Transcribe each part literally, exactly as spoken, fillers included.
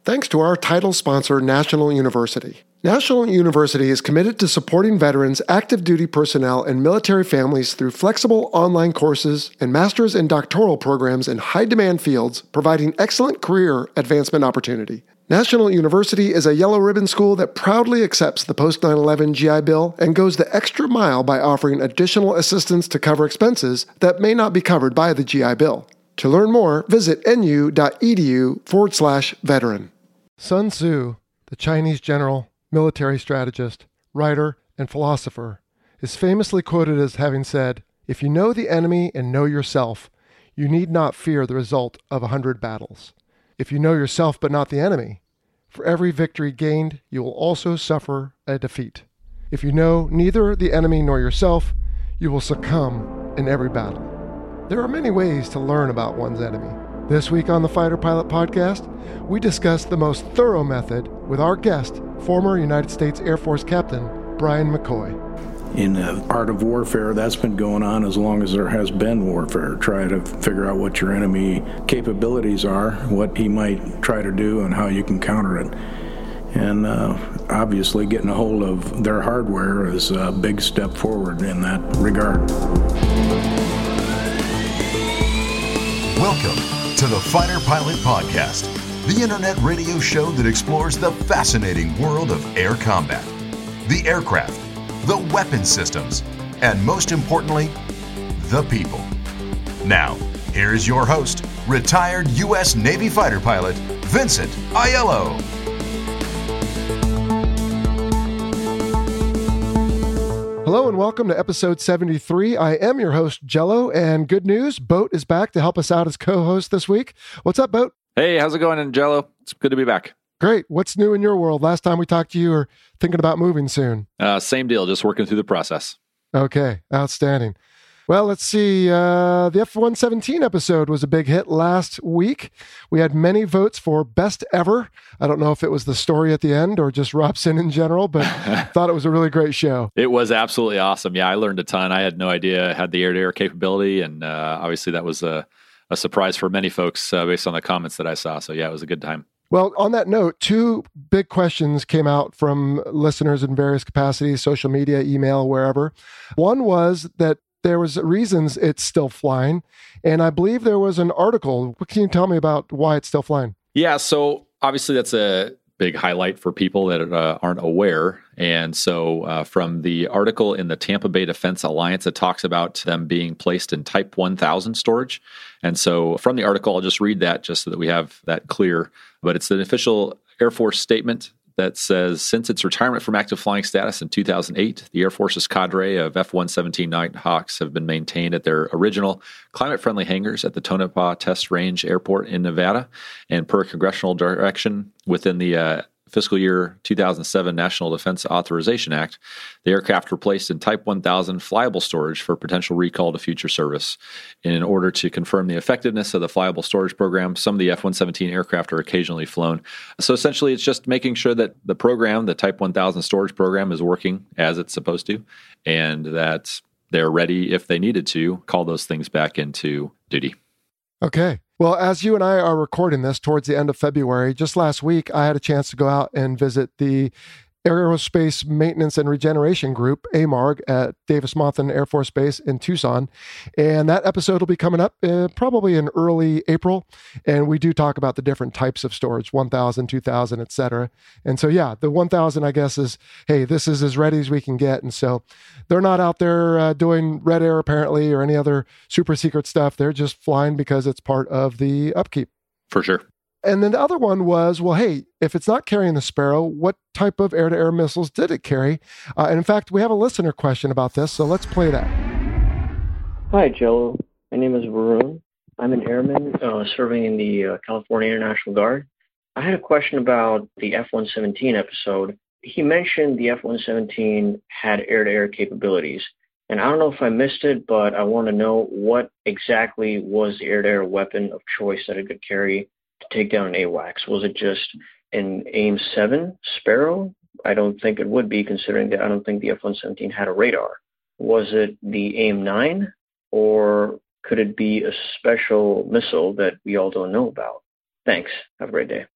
thanks to our title sponsor, National University. National University is committed to supporting veterans, active duty personnel, and military families through flexible online courses and master's and doctoral programs in high-demand fields, providing excellent career advancement opportunity. National University is a yellow ribbon school that proudly accepts the post nine eleven G I Bill and goes the extra mile by offering additional assistance to cover expenses that may not be covered by the G I Bill. To learn more, visit nu.edu forward slash veteran. Sun Tzu, the Chinese general, military strategist, writer, and philosopher, is famously quoted as having said, "If you know the enemy and know yourself, you need not fear the result of a hundred battles. If you know yourself but not the enemy, for every victory gained, you will also suffer a defeat. If you know neither the enemy nor yourself, you will succumb in every battle." There are many ways to learn about one's enemy. This week on the Fighter Pilot Podcast, we discuss the most thorough method with our guest, former United States Air Force Captain Brian McCoy. In the art of warfare, that's been going on as long as there has been warfare. Try to figure out what your enemy capabilities are, what he might try to do, and how you can counter it. And uh, obviously getting a hold of their hardware is a big step forward in that regard. Welcome to the Fighter Pilot Podcast, the internet radio show that explores the fascinating world of air combat, the aircraft, the weapon systems, and most importantly, the people. Now, here's your host, retired U S Navy fighter pilot, Vincent Aiello. Hello and welcome to episode seventy-three. I am your host, Jello, and good news, Boat is back to help us out as co-host this week. What's up, Boat? Hey, how's it going, Jello? It's good to be back. Great. What's new in your world? Last time we talked to you, you were thinking about moving soon. Uh, same deal, just working through the process. Okay, outstanding. Well, let's see. Uh, the F one seventeen episode was a big hit last week. We had many votes for best ever. I don't know if it was the story at the end or just Robson in general, but thought it was a really great show. It was absolutely awesome. Yeah, I learned a ton. I had no idea it had the air-to-air capability, and uh, obviously that was a, a surprise for many folks uh, based on the comments that I saw. So yeah, it was a good time. Well, on that note, two big questions came out from listeners in various capacities, social media, email, wherever. One was that there was reasons it's still flying, and I believe there was an article. What can you tell me about why it's still flying? Yeah, so obviously that's a big highlight for people that uh, aren't aware. And so uh, from the article in the Tampa Bay Defense Alliance, it talks about them being placed in Type one thousand storage. And so from the article, I'll just read that just so that we have that clear. But it's an official Air Force statement that says, since its retirement from active flying status in two thousand eight, the Air Force's cadre of F one seventeen Nighthawks have been maintained at their original climate-friendly hangars at the Tonopah Test Range Airport in Nevada. And per congressional direction within the uh, fiscal year two thousand seven National Defense Authorization Act, the aircraft were placed in Type one thousand flyable storage for potential recall to future service. In order to confirm the effectiveness of the flyable storage program, some of the F one seventeen aircraft are occasionally flown. So essentially, it's just making sure that the program, the Type one thousand storage program, is working as it's supposed to, and that they're ready, if they needed to, call those things back into duty. Okay. Well, as you and I are recording this towards the end of February, just last week, I had a chance to go out and visit the Aerospace Maintenance and Regeneration Group, A M A R G, at Davis-Monthan Air Force Base in Tucson. And that episode will be coming up uh, probably in early April. And we do talk about the different types of storage, one thousand, two thousand, et cetera. And so, yeah, the one thousand, I guess, is, hey, this is as ready as we can get. And so they're not out there uh, doing red air, apparently, or any other super secret stuff. They're just flying because it's part of the upkeep. For sure. And then the other one was, well, hey, if it's not carrying the Sparrow, what type of air-to-air missiles did it carry? Uh, and in fact, we have a listener question about this, so let's play that. Hi, Jello. My name is Varun. I'm an airman uh, serving in the uh, California Air National Guard. I had a question about the F one seventeen episode. He mentioned the F one seventeen had air-to-air capabilities. And I don't know if I missed it, but I want to know what exactly was the air-to-air weapon of choice that it could carry to take down an AWACS. Was it just an AIM seven Sparrow? I don't think it would be, considering that I don't think the F one seventeen had a radar. Was it the AIM nine, or could it be a special missile that we all don't know about? Thanks. Have a great day.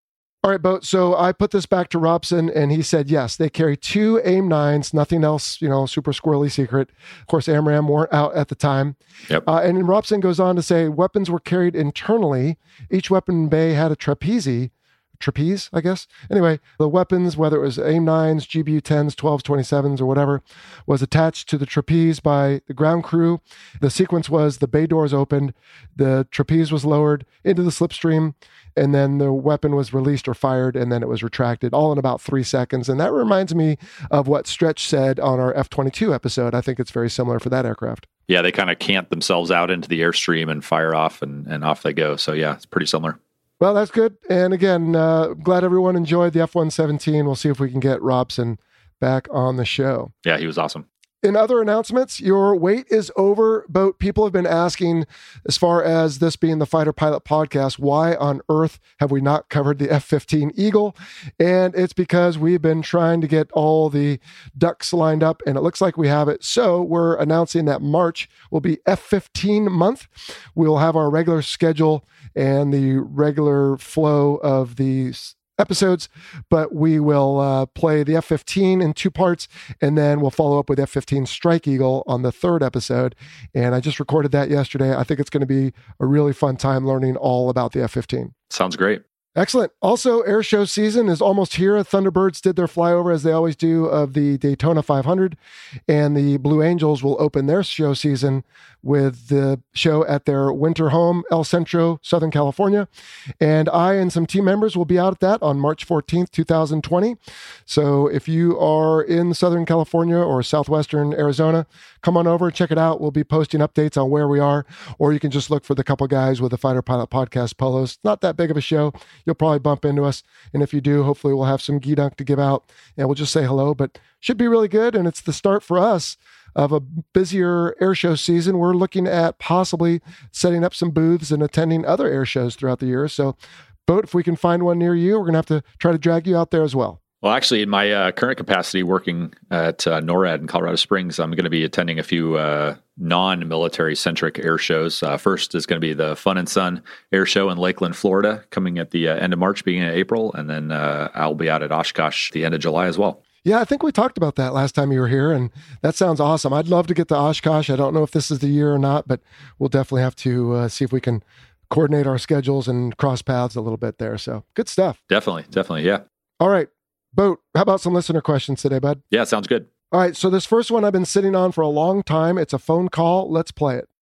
All right, Boat. So I put this back to Robson, and he said, yes, they carry two AIM nines, nothing else, you know, super squirrely secret. Of course, AMRAAM weren't out at the time. Yep. Uh, and then Robson goes on to say, weapons were carried internally. Each weapon bay had a trapeze, trapeze, I guess. Anyway, the weapons, whether it was AIM nines, G B U tens, twelves, twenty-sevens, or whatever, was attached to the trapeze by the ground crew. The sequence was the bay doors opened, the trapeze was lowered into the slipstream, and then the weapon was released or fired, and then it was retracted, all in about three seconds. And that reminds me of what Stretch said on our F twenty-two episode. I think it's very similar for that aircraft. Yeah, they kind of cant themselves out into the airstream and fire off, and, and off they go. So yeah, it's pretty similar. Well, that's good. And again, uh, glad everyone enjoyed the F one seventeen. We'll see if we can get Robson back on the show. Yeah, he was awesome. In other announcements, your wait is over. Boat people have been asking, as far as this being the Fighter Pilot podcast, why on earth have we not covered the F fifteen Eagle? And it's because we've been trying to get all the ducks lined up, and it looks like we have it. So we're announcing that March will be F fifteen month. We'll have our regular schedule and the regular flow of these episodes, but we will uh, play the F fifteen in two parts, and then we'll follow up with F fifteen Strike Eagle on the third episode. And I just recorded that yesterday. I think it's going to be a really fun time learning all about the F fifteen. Sounds great. Excellent. Also, air show season is almost here. Thunderbirds did their flyover, as they always do, of the Daytona five hundred, and the Blue Angels will open their show season with the show at their winter home, El Centro, Southern California. And I and some team members will be out at that on March fourteenth, twenty twenty. So if you are in Southern California or Southwestern Arizona, come on over, check it out. We'll be posting updates on where we are, or you can just look for the couple guys with the Fighter Pilot Podcast polos. Not that big of a show. You'll probably bump into us. And if you do, hopefully we'll have some Geedunk to give out, and we'll just say hello, but should be really good. And it's the start for us of a busier air show season. We're looking at possibly setting up some booths and attending other air shows throughout the year. So, Boat, if we can find one near you, we're going to have to try to drag you out there as well. Well, actually, in my uh, current capacity working at uh, NORAD in Colorado Springs, I'm going to be attending a few uh, non-military centric air shows. Uh, first is going to be the Fun and Sun Air Show in Lakeland, Florida, coming at the uh, end of March, beginning of April. And then uh, I'll be out at Oshkosh the end of July as well. Yeah, I think we talked about that last time you were here, and that sounds awesome. I'd love to get to Oshkosh. I don't know if this is the year or not, but we'll definitely have to uh, see if we can coordinate our schedules and cross paths a little bit there. So good stuff. Definitely, definitely, yeah. All right. Boat, how about some listener questions today, bud? Yeah, sounds good. All right, so this first one I've been sitting on for a long time. It's a phone call. Let's play it.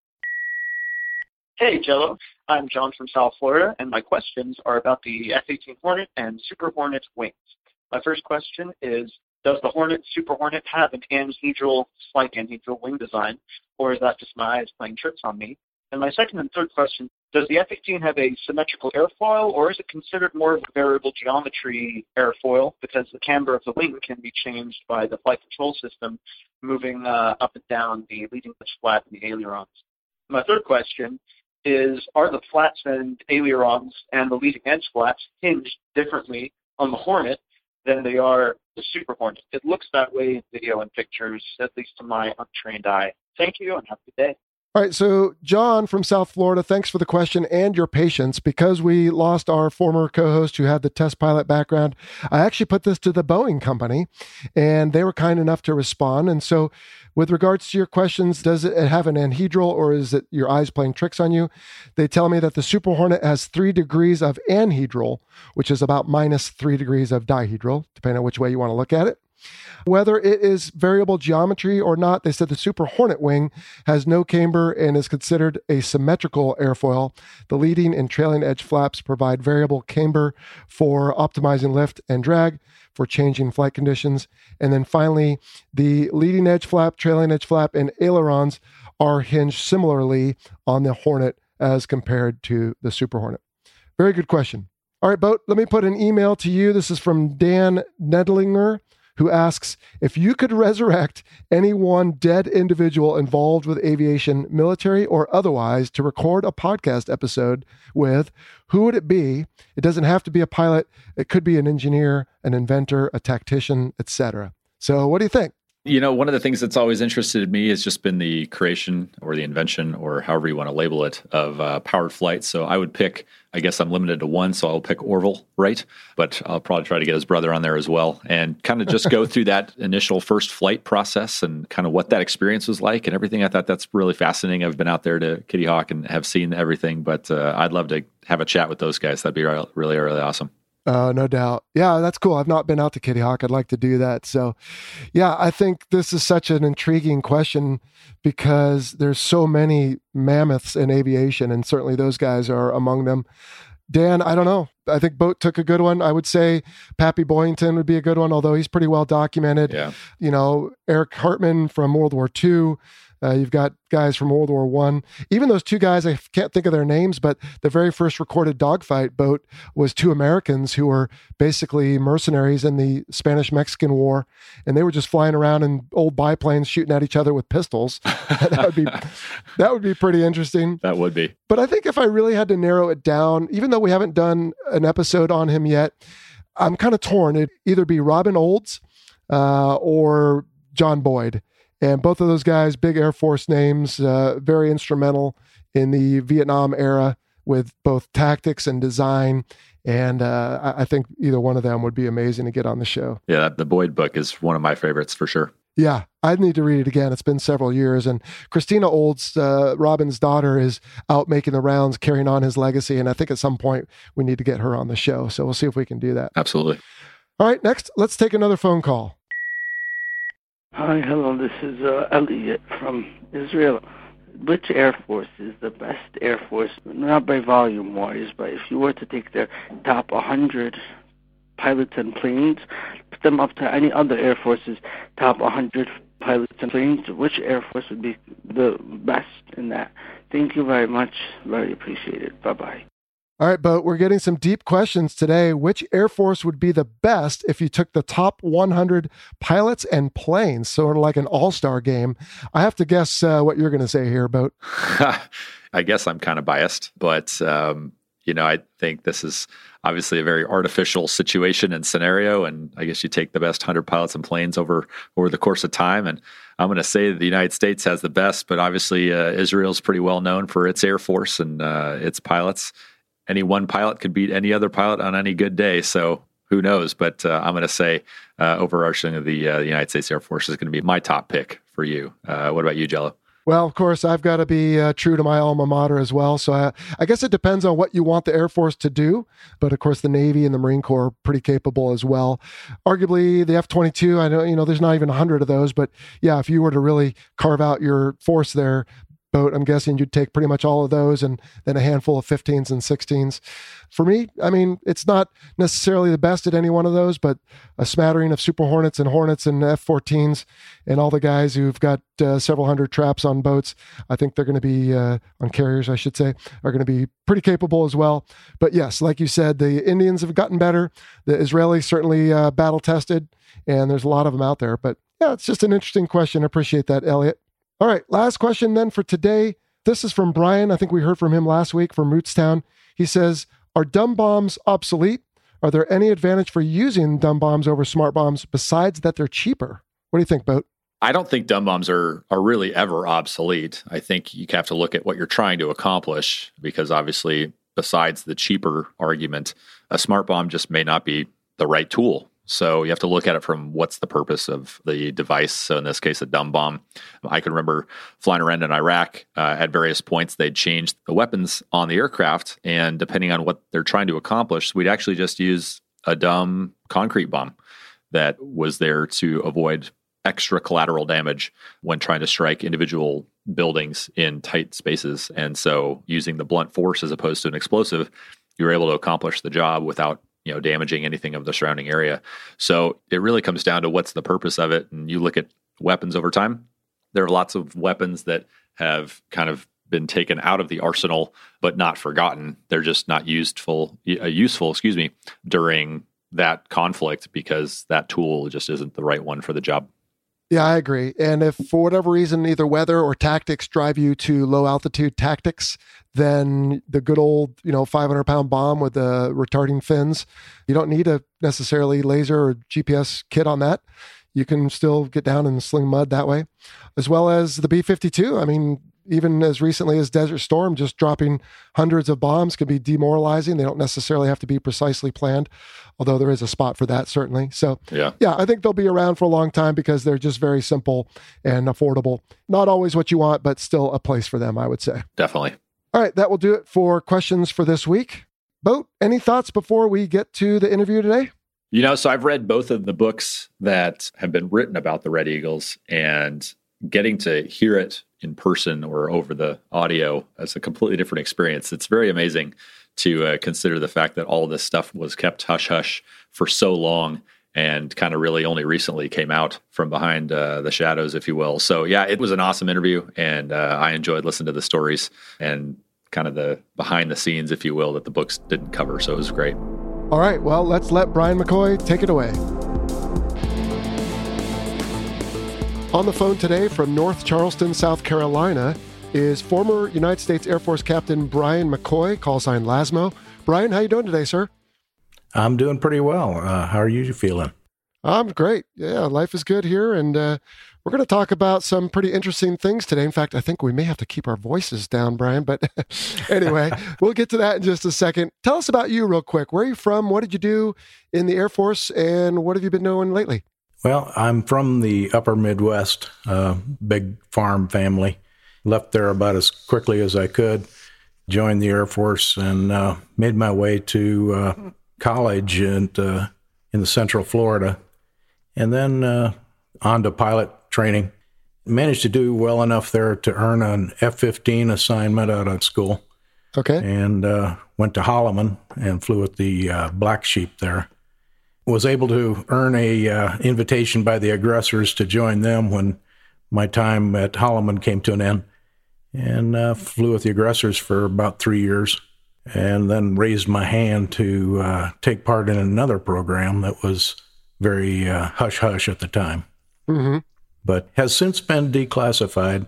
Hey, Jello. I'm John from South Florida, and my questions are about the F eighteen Hornet and Super Hornet wings. My first question is, does the Hornet, Super Hornet have an anhedral, slight anhedral wing design, or is that just my eyes playing tricks on me? And my second and third question, does the F eighteen have a symmetrical airfoil, or is it considered more of a variable geometry airfoil because the camber of the wing can be changed by the flight control system moving uh, up and down the leading edge flap and the ailerons? My third question is, are the flaps and ailerons and the leading edge flaps hinged differently on the Hornet than they are the Super Hornet? It looks that way in video and pictures, at least to my untrained eye. Thank you, and have a good day. All right, so John from South Florida, thanks for the question and your patience. Because we lost our former co-host who had the test pilot background, I actually put this to the Boeing company, and they were kind enough to respond. And so with regards to your questions, does it have an anhedral, or is it your eyes playing tricks on you? They tell me that the Super Hornet has three degrees of anhedral, which is about minus three degrees of dihedral, depending on which way you want to look at it. Whether it is variable geometry or not, they said the Super Hornet wing has no camber and is considered a symmetrical airfoil. The leading and trailing edge flaps provide variable camber for optimizing lift and drag for changing flight conditions. And then finally, the leading edge flap, trailing edge flap, and ailerons are hinged similarly on the Hornet as compared to the Super Hornet. Very good question. All right, Boat, let me put an email to you. This is from Dan Nedlinger, who asks, if you could resurrect any one dead individual involved with aviation, military or otherwise, to record a podcast episode with, who would it be? It doesn't have to be a pilot. It could be an engineer, an inventor, a tactician, et cetera. So what do you think? You know, one of the things that's always interested me has just been the creation or the invention, or however you want to label it, of uh, powered flight. So I would pick, I guess I'm limited to one, so I'll pick Orville Wright, but I'll probably try to get his brother on there as well, and kind of just go through that initial first flight process and kind of what that experience was like and everything. I thought that's really fascinating. I've been out there to Kitty Hawk and have seen everything, but uh, I'd love to have a chat with those guys. That'd be really, really, really awesome. Uh, no doubt. Yeah, that's cool. I've not been out to Kitty Hawk. I'd like to do that. So, yeah, I think this is such an intriguing question because there's so many mammoths in aviation, and certainly those guys are among them. Dan, I don't know. I think Boat took a good one. I would say Pappy Boyington would be a good one, although he's pretty well documented. Yeah. You know, Eric Hartman from World War Two. Uh, you've got guys from World War One. Even those two guys, I can't think of their names, but the very first recorded dogfight boat was two Americans who were basically mercenaries in the Spanish-Mexican War, and they were just flying around in old biplanes shooting at each other with pistols. that would be that would be pretty interesting. That would be. But I think if I really had to narrow it down, even though we haven't done an episode on him yet, I'm kind of torn. It'd either be Robin Olds uh, or John Boyd. And both of those guys, big Air Force names, uh, very instrumental in the Vietnam era with both tactics and design. And uh, I think either one of them would be amazing to get on the show. Yeah, the Boyd book is one of my favorites for sure. Yeah, I'd need to read it again. It's been several years. And Christina Olds, uh, Robin's daughter, is out making the rounds, carrying on his legacy. And I think at some point we need to get her on the show. So we'll see if we can do that. Absolutely. All right, next, let's take another phone call. Hi, hello, this is uh, Elliot from Israel. Which Air Force is the best Air Force, not by volume-wise, but if you were to take their top one hundred pilots and planes, put them up to any other Air Force's top one hundred pilots and planes, which Air Force would be the best in that? Thank you very much. Very appreciated. Bye-bye. All right, Boat, we're getting some deep questions today. Which Air Force would be the best if you took the top one hundred pilots and planes, sort of like an all-star game? I have to guess uh, what you're going to say here, Boat. I guess I'm kind of biased, but, um, you know, I think this is obviously a very artificial situation and scenario, and I guess you take the best one hundred pilots and planes over, over the course of time, and I'm going to say the United States has the best, but obviously uh, Israel's pretty well known for its Air Force and uh, its pilots. Any one pilot could beat any other pilot on any good day. So who knows? But uh, I'm going to say uh, overarching of the, uh, the United States Air Force is going to be my top pick for you. Uh, what about you, Jello? Well, of course, I've got to be uh, true to my alma mater as well. So I, I guess it depends on what you want the Air Force to do. But of course, the Navy and the Marine Corps are pretty capable as well. Arguably, the F twenty-two, I know, you know, there's not even one hundred of those. But yeah, if you were to really carve out your force there, Boat, I'm guessing you'd take pretty much all of those and then a handful of fifteens and sixteens. For me, I mean, it's not necessarily the best at any one of those, but a smattering of Super Hornets and Hornets and F fourteens and all the guys who've got uh, several hundred traps on boats, I think they're going to be, uh, on carriers, I should say, are going to be pretty capable as well. But yes, like you said, the Indians have gotten better. The Israelis certainly uh, battle tested, and there's a lot of them out there. But yeah, it's just an interesting question. I appreciate that, Elliot. All right, last question then for today. This is from Brian. I think we heard from him last week from Rootstown. He says, are dumb bombs obsolete? Are there any advantage for using dumb bombs over smart bombs besides that they're cheaper? What do you think, Boat? I don't think dumb bombs are are really ever obsolete. I think you have to look at what you're trying to accomplish, because obviously, besides the cheaper argument, a smart bomb just may not be the right tool. So you have to look at it from what's the purpose of the device. So in this case, a dumb bomb. I can remember flying around in Iraq uh, at various points. They'd changed the weapons on the aircraft, and depending on what they're trying to accomplish, we'd actually just use a dumb concrete bomb that was there to avoid extra collateral damage when trying to strike individual buildings in tight spaces. And so using the blunt force as opposed to an explosive, you were able to accomplish the job without you know, damaging anything of the surrounding area. So it really comes down to what's the purpose of it. And you look at weapons over time, there are lots of weapons that have kind of been taken out of the arsenal, but not forgotten. They're just not used full, uh, useful, excuse me, during that conflict because that tool just isn't the right one for the job. Yeah, I agree. And if for whatever reason, either weather or tactics drive you to low altitude tactics, then the good old, you know, five hundred pound bomb with the retarding fins, you don't need a necessarily laser or G P S kit on that. you can still get down and sling mud that way, as well as the B fifty-two. I mean, even as recently as Desert Storm, just dropping hundreds of bombs can be demoralizing. They don't necessarily have to be precisely planned, although there is a spot for that, certainly. So, yeah, yeah, I think they'll be around for a long time because they're just very simple and affordable. Not always what you want, but still a place for them, I would say. Definitely. All right, that will do it for questions for this week. Boat, any thoughts before we get to the interview today? You know, so I've read both of the books that have been written about the Red Eagles, and getting to hear it in person or over the audio as a completely different experience. It's very amazing to uh, consider the fact that all this stuff was kept hush-hush for so long and kind of really only recently came out from behind uh, the shadows, if you will. So yeah, it was an awesome interview, and uh, I enjoyed listening to the stories and kind of the behind the scenes, if you will, that the books didn't cover. So it was great. All right, well, let's let Brian McCoy take it away. On the phone today from North Charleston, South Carolina, is former United States Air Force Captain Brian McCoy, call sign Lasmo. Brian, how you doing today, sir? I'm doing pretty well. Uh, how are you feeling? I'm great. Yeah, life is good here, and uh, we're going to talk about some pretty interesting things today. In fact, I think we may have to keep our voices down, Brian, but anyway, we'll get to that in just a second. Tell us about you real quick. Where are you from? What did you do in the Air Force, and what have you been doing lately? Well, I'm from the upper Midwest, uh, big farm family. Left there about as quickly as I could, joined the Air Force, and uh, made my way to uh, college in, uh, in the Central Florida, and then uh, on to pilot training. Managed to do well enough there to earn an F fifteen assignment out of school. Okay. And uh, went to Holloman and flew with the uh, Black Sheep there. Was able to earn a uh, invitation by the aggressors to join them when my time at Holloman came to an end, and uh, flew with the aggressors for about three years, and then raised my hand to uh, take part in another program that was very uh, hush-hush at the time, mm-hmm. but has since been declassified.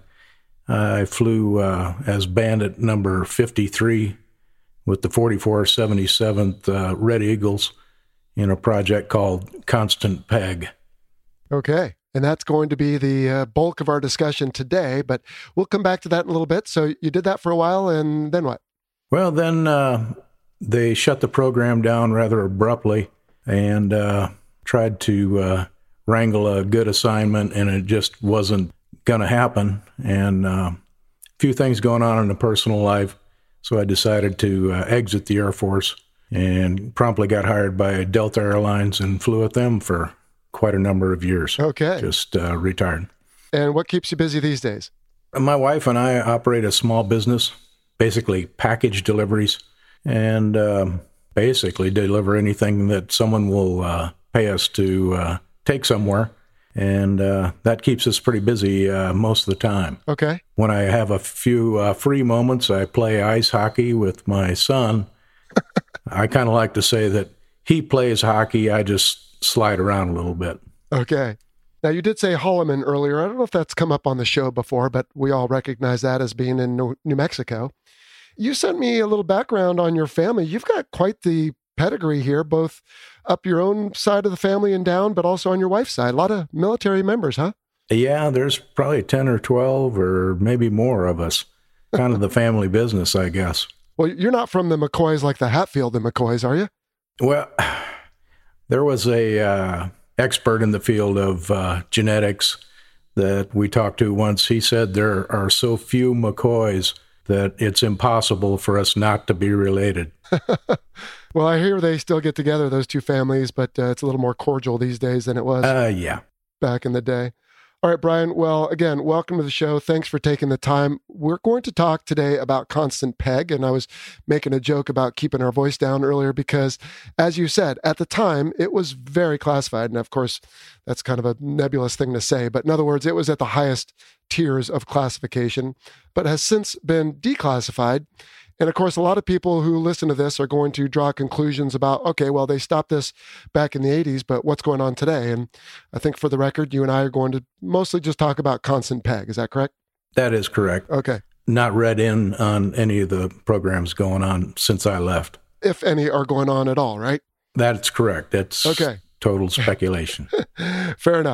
I flew uh, as bandit number fifty-three with the forty-four seventy-seventh uh, Red Eagles in a project called Constant Peg. Okay. And that's going to be the uh, bulk of our discussion today, but we'll come back to that in a little bit. So you did that for a while, and then what? Well, then uh, they shut the program down rather abruptly, and uh, tried to uh, wrangle a good assignment, and it just wasn't going to happen. And uh, a few things going on in the personal life, so I decided to uh, exit the Air Force, and promptly got hired by Delta Airlines and flew with them for quite a number of years. Okay. Just uh, retired. And what keeps you busy these days? My wife and I operate a small business, basically package deliveries, and um, basically deliver anything that someone will uh, pay us to uh, take somewhere. And uh, that keeps us pretty busy uh, most of the time. Okay. When I have a few uh, free moments, I play ice hockey with my son. I kind of like to say that he plays hockey, I just slide around a little bit. Okay. Now, you did say Holloman earlier. I don't know if that's come up on the show before, but we all recognize that as being in New Mexico. You sent me a little background on your family. You've got quite the pedigree here, both up your own side of the family and down, but also on your wife's side. A lot of military members, huh? Yeah, there's probably ten or twelve or maybe more of us. Kind of the family business, I guess. Well, you're not from the McCoys like the Hatfield and McCoys, are you? Well, there was a uh, expert in the field of uh, genetics that we talked to once. He said there are so few McCoys that it's impossible for us not to be related. Well, I hear they still get together, those two families, but uh, it's a little more cordial these days than it was uh, yeah. back in the day. All right, Brian. Well, again, welcome to the show. Thanks for taking the time. We're going to talk today about Constant Peg, and I was making a joke about keeping our voice down earlier because, as you said, at the time, it was very classified. And of course, that's kind of a nebulous thing to say. But in other words, it was at the highest tiers of classification, but has since been declassified. And of course, a lot of people who listen to this are going to draw conclusions about, okay, well, they stopped this back in the eighties, but what's going on today? And I think for the record, you and I are going to mostly just talk about Constant Peg. Is that correct? That is correct. Okay. Not read in on any of the programs going on since I left. If any are going on at all, right? That's correct. That's okay. Total speculation. Fair enough.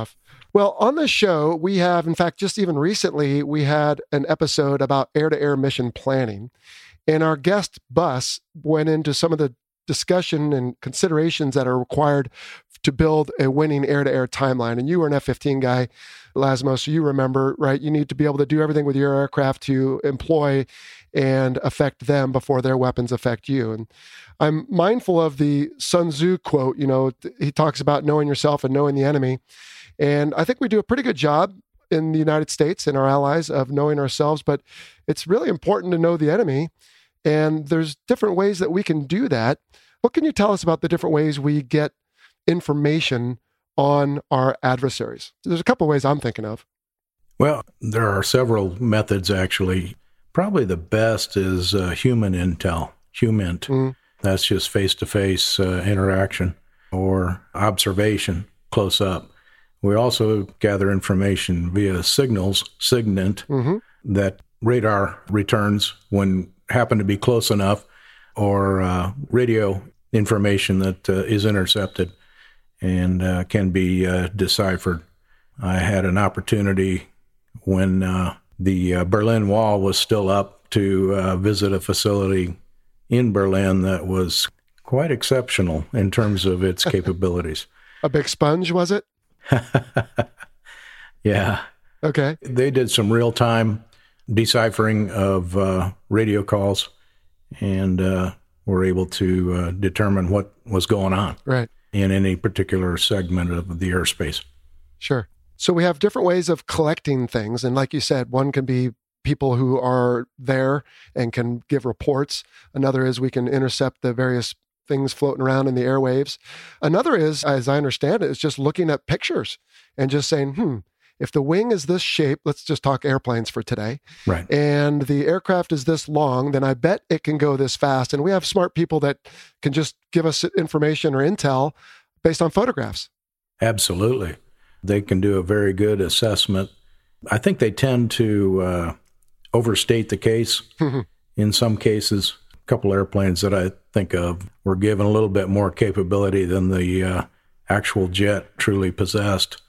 Well, on the show, we have, in fact, just even recently, we had an episode about air-to-air mission planning. And our guest, Bus, went into some of the discussion and considerations that are required to build a winning air-to-air timeline. And you were an F fifteen guy, Laszlo, so you remember, right? You need to be able to do everything with your aircraft to employ and affect them before their weapons affect you. And I'm mindful of the Sun Tzu quote, you know, he talks about knowing yourself and knowing the enemy. And I think we do a pretty good job in the United States and our allies of knowing ourselves, but it's really important to know the enemy. And there's different ways that we can do that. What can you tell us about the different ways we get information on our adversaries? There's a couple of ways I'm thinking of. Well, there are several methods, actually. Probably the best is uh, human intel, HUMINT. Mm. That's just face-to-face uh, interaction or observation close up. We also gather information via signals, SIGINT, mm-hmm. that radar returns when happen to be close enough, or uh, radio information that uh, is intercepted and uh, can be uh, deciphered. I had an opportunity when uh, the uh, Berlin Wall was still up to uh, visit a facility in Berlin that was quite exceptional in terms of its capabilities. A big sponge, was it? Yeah. Okay. They did some real-time deciphering of uh, radio calls and uh, were able to uh, determine what was going on right. in any particular segment of the airspace. Sure. So we have different ways of collecting things. And like you said, one can be people who are there and can give reports. Another is we can intercept the various things floating around in the airwaves. Another is, as I understand it, is just looking at pictures and just saying, hmm, if the wing is this shape, let's just talk airplanes for today, right. and the aircraft is this long, then I bet it can go this fast. And we have smart people that can just give us information or intel based on photographs. Absolutely. They can do a very good assessment. I think they tend to uh, overstate the case in some cases. A couple airplanes that I think of were given a little bit more capability than the uh, actual jet truly possessed.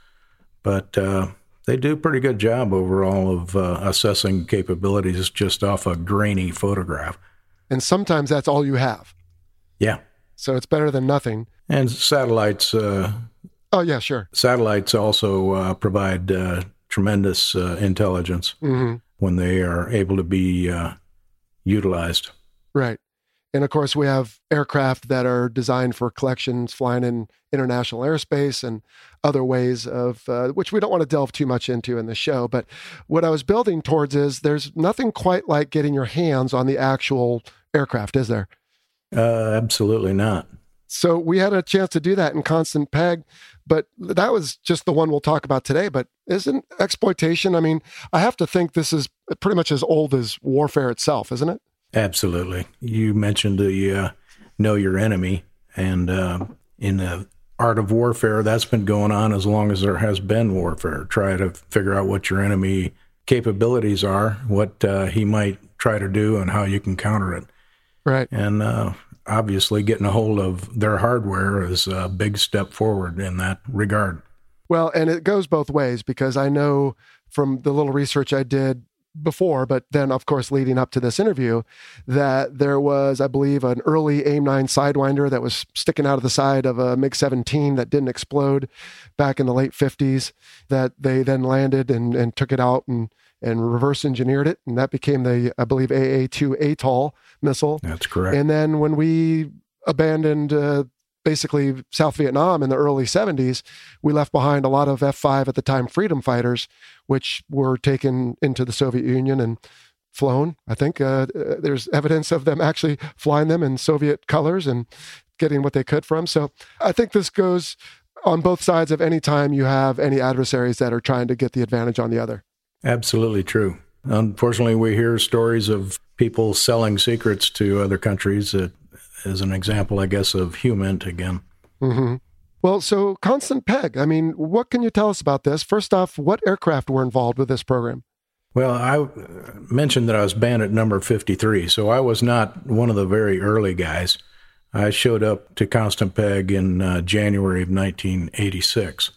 But uh, they do a pretty good job overall of uh, assessing capabilities just off a grainy photograph. And sometimes that's all you have. Yeah. So it's better than nothing. And satellites. Uh, oh, yeah, sure. Satellites also uh, provide uh, tremendous uh, intelligence mm-hmm. when they are able to be uh, utilized. Right. And of course, we have aircraft that are designed for collections, flying in international airspace and other ways of, uh, which we don't want to delve too much into in the show. But what I was building towards is there's nothing quite like getting your hands on the actual aircraft, is there? Uh, absolutely not. So we had a chance to do that in Constant Peg, but that was just the one we'll talk about today. But isn't exploitation, I mean, I have to think this is pretty much as old as warfare itself, isn't it? Absolutely. You mentioned the uh, know your enemy, and uh, in the art of warfare, that's been going on as long as there has been warfare. Try to figure out what your enemy capabilities are, what uh, he might try to do, and how you can counter it. Right. And uh, obviously getting a hold of their hardware is a big step forward in that regard. Well, and it goes both ways, because I know from the little research I did before, but then of course leading up to this interview, that there was, I believe, an early AIM nine Sidewinder that was sticking out of the side of a MiG seventeen that didn't explode back in the late fifties, that they then landed and, and took it out and, and reverse engineered it. And that became the, I believe, A A two ATOL missile. That's correct. And then when we abandoned uh, basically South Vietnam in the early seventies, we left behind a lot of F five at the time Freedom Fighters, which were taken into the Soviet Union and flown. I think uh, there's evidence of them actually flying them in Soviet colors and getting what they could from. So I think this goes on both sides of any time you have any adversaries that are trying to get the advantage on the other. Absolutely true. Unfortunately, we hear stories of people selling secrets to other countries. That is an example, I guess, of HUMINT again. Mm-hmm. Well, so Constant Peg, I mean, what can you tell us about this? First off, what aircraft were involved with this program? Well, I mentioned that I was bandit number fifty-three, so I was not one of the very early guys. I showed up to Constant Peg in uh, January of nineteen eighty-six.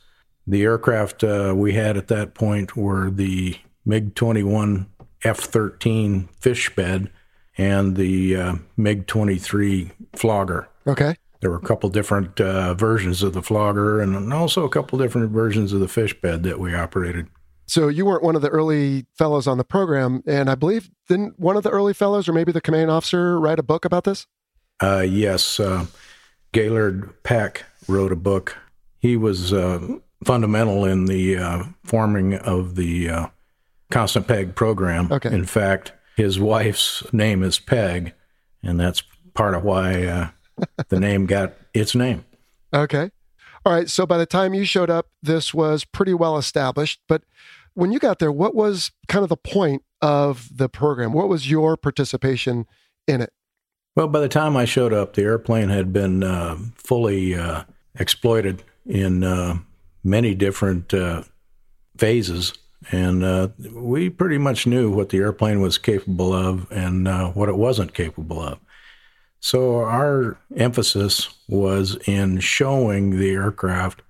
The aircraft uh, we had at that point were the MiG twenty-one F thirteen fish bed and the uh, MiG twenty-three Flogger. Okay. There were a couple different uh, versions of the Flogger and also a couple different versions of the fish bed that we operated. So you weren't one of the early fellows on the program, and I believe, didn't one of the early fellows or maybe the commanding officer write a book about this? Uh, yes. Uh, Gaylord Peck wrote a book. He was uh, fundamental in the uh, forming of the uh, Constant Peg program. Okay. In fact, his wife's name is Peg, and that's part of why uh, the name got its name. Okay. All right. So by the time you showed up, this was pretty well established. But when you got there, what was kind of the point of the program? What was your participation in it? Well, by the time I showed up, the airplane had been uh, fully uh, exploited in uh, many different uh, phases. And uh, we pretty much knew what the airplane was capable of and uh, what it wasn't capable of. So our emphasis was in showing the aircraft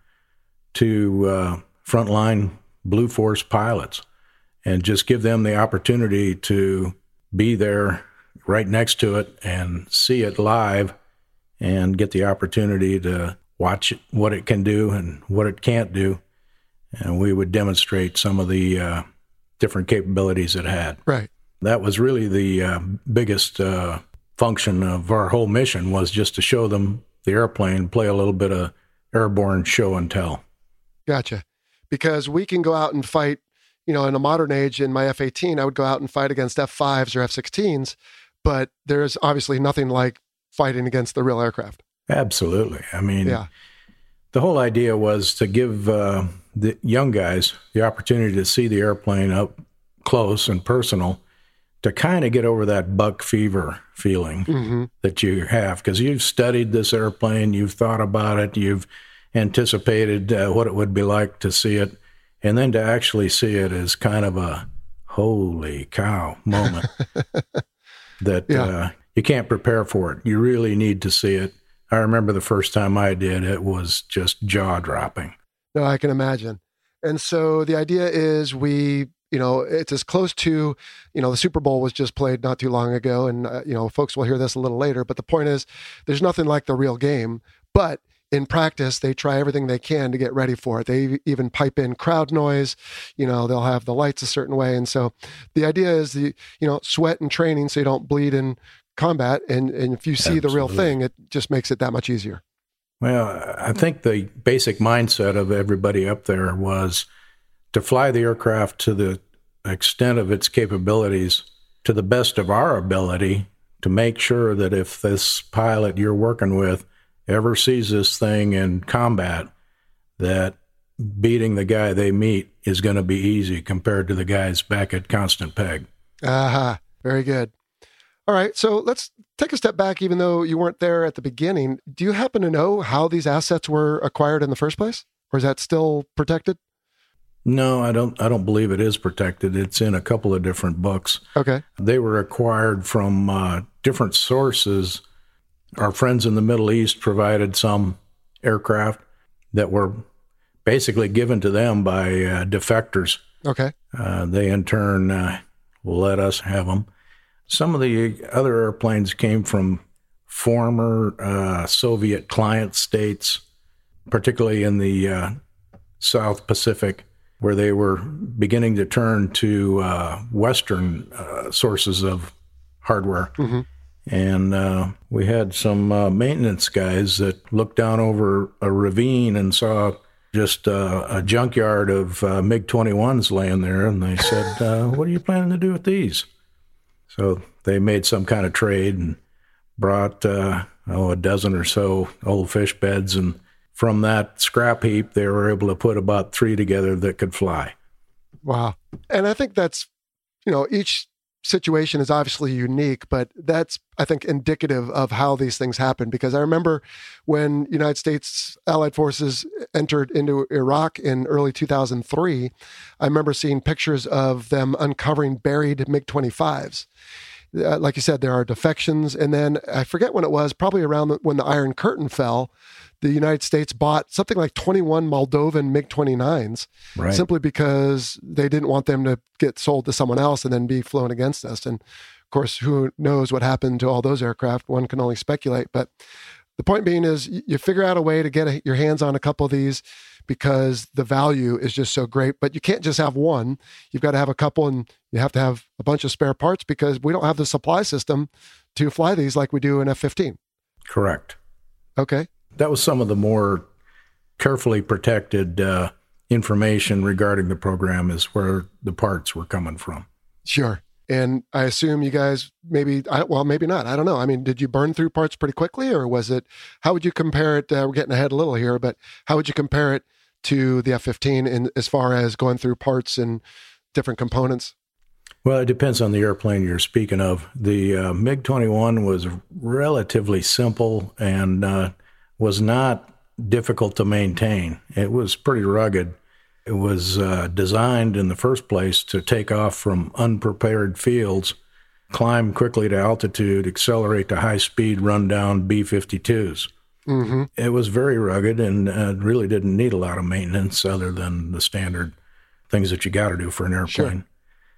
to uh, frontline Blue Force pilots and just give them the opportunity to be there right next to it and see it live and get the opportunity to watch what it can do and what it can't do. And we would demonstrate some of the uh, different capabilities it had. Right. That was really the uh, biggest uh, function of our whole mission, was just to show them the airplane, play a little bit of airborne show and tell. Gotcha. Because we can go out and fight, you know, in a modern age, in my F eighteen, I would go out and fight against F fives or F sixteens, but there's obviously nothing like fighting against the real aircraft. Absolutely. I mean, yeah. The whole idea was to give uh, the young guys the opportunity to see the airplane up close and personal, to kind of get over that buck fever feeling mm-hmm. that you have, because you've studied this airplane, you've thought about it, you've anticipated uh, what it would be like to see it, and then to actually see it is kind of a holy cow moment that yeah. uh, you can't prepare for it. You really need to see it. I remember the first time I did, it was just jaw-dropping. No, I can imagine. And so the idea is we, you know, it's as close to, you know, the Super Bowl was just played not too long ago, and, uh, you know, folks will hear this a little later, but the point is there's nothing like the real game, but in practice, they try everything they can to get ready for it. They even pipe in crowd noise, you know, they'll have the lights a certain way. And so the idea is the, you know, sweat and training so you don't bleed in combat. And, and if you see Absolutely. the real thing, it just makes it that much easier. Well, I think the basic mindset of everybody up there was to fly the aircraft to the extent of its capabilities, to the best of our ability, to make sure that if this pilot you're working with ever sees this thing in combat, that beating the guy they meet is going to be easy compared to the guys back at Constant Peg. Aha, uh-huh. Very good. All right, so let's take a step back, even though you weren't there at the beginning. Do you happen to know how these assets were acquired in the first place? Or is that still protected? No, I don't I don't believe it is protected. It's in a couple of different books. Okay. They were acquired from uh, different sources. Our friends in the Middle East provided some aircraft that were basically given to them by uh, defectors. Okay. Uh, they in turn uh, let us have them. Some of the other airplanes came from former uh, Soviet client states, particularly in the uh, South Pacific, where they were beginning to turn to uh, Western uh, sources of hardware. Mm-hmm. And uh, we had some uh, maintenance guys that looked down over a ravine and saw just uh, a junkyard of uh, MiG twenty-ones laying there, and they said, uh, what are you planning to do with these? So they made some kind of trade and brought, uh, oh, a dozen or so old fish beds, and from that scrap heap, they were able to put about three together that could fly. Wow. And I think that's, you know, each situation is obviously unique, but that's, I think, indicative of how these things happen. Because I remember when United States Allied Forces entered into Iraq in early two thousand three, I remember seeing pictures of them uncovering buried MiG twenty-fives. uh, like you said, there are defections. And then I forget when it was, probably around the, when the Iron Curtain fell, the United States bought something like twenty-one Moldovan MiG twenty-nines, Right. simply because they didn't want them to get sold to someone else and then be flown against us. And of course, who knows what happened to all those aircraft? One can only speculate. But the point being is you figure out a way to get a, your hands on a couple of these because the value is just so great. But you can't just have one. You've got to have a couple, and you have to have a bunch of spare parts because we don't have the supply system to fly these like we do in F fifteen. Correct. Okay. That was some of the more carefully protected uh, information regarding the program, is where the parts were coming from. Sure. And I assume you guys maybe, I, well, maybe not. I don't know. I mean, did you burn through parts pretty quickly, or was it, how would you compare it? Uh, we're getting ahead a little here, but how would you compare it to the F fifteen in as far as going through parts and different components? Well, it depends on the airplane you're speaking of. The uh, MiG twenty-one was relatively simple and uh, was not difficult to maintain. It was pretty rugged. It was uh, designed in the first place to take off from unprepared fields, climb quickly to altitude, accelerate to high speed, run down B fifty-twos. Mm-hmm. It was very rugged and uh, really didn't need a lot of maintenance other than the standard things that you got to do for an airplane. Sure.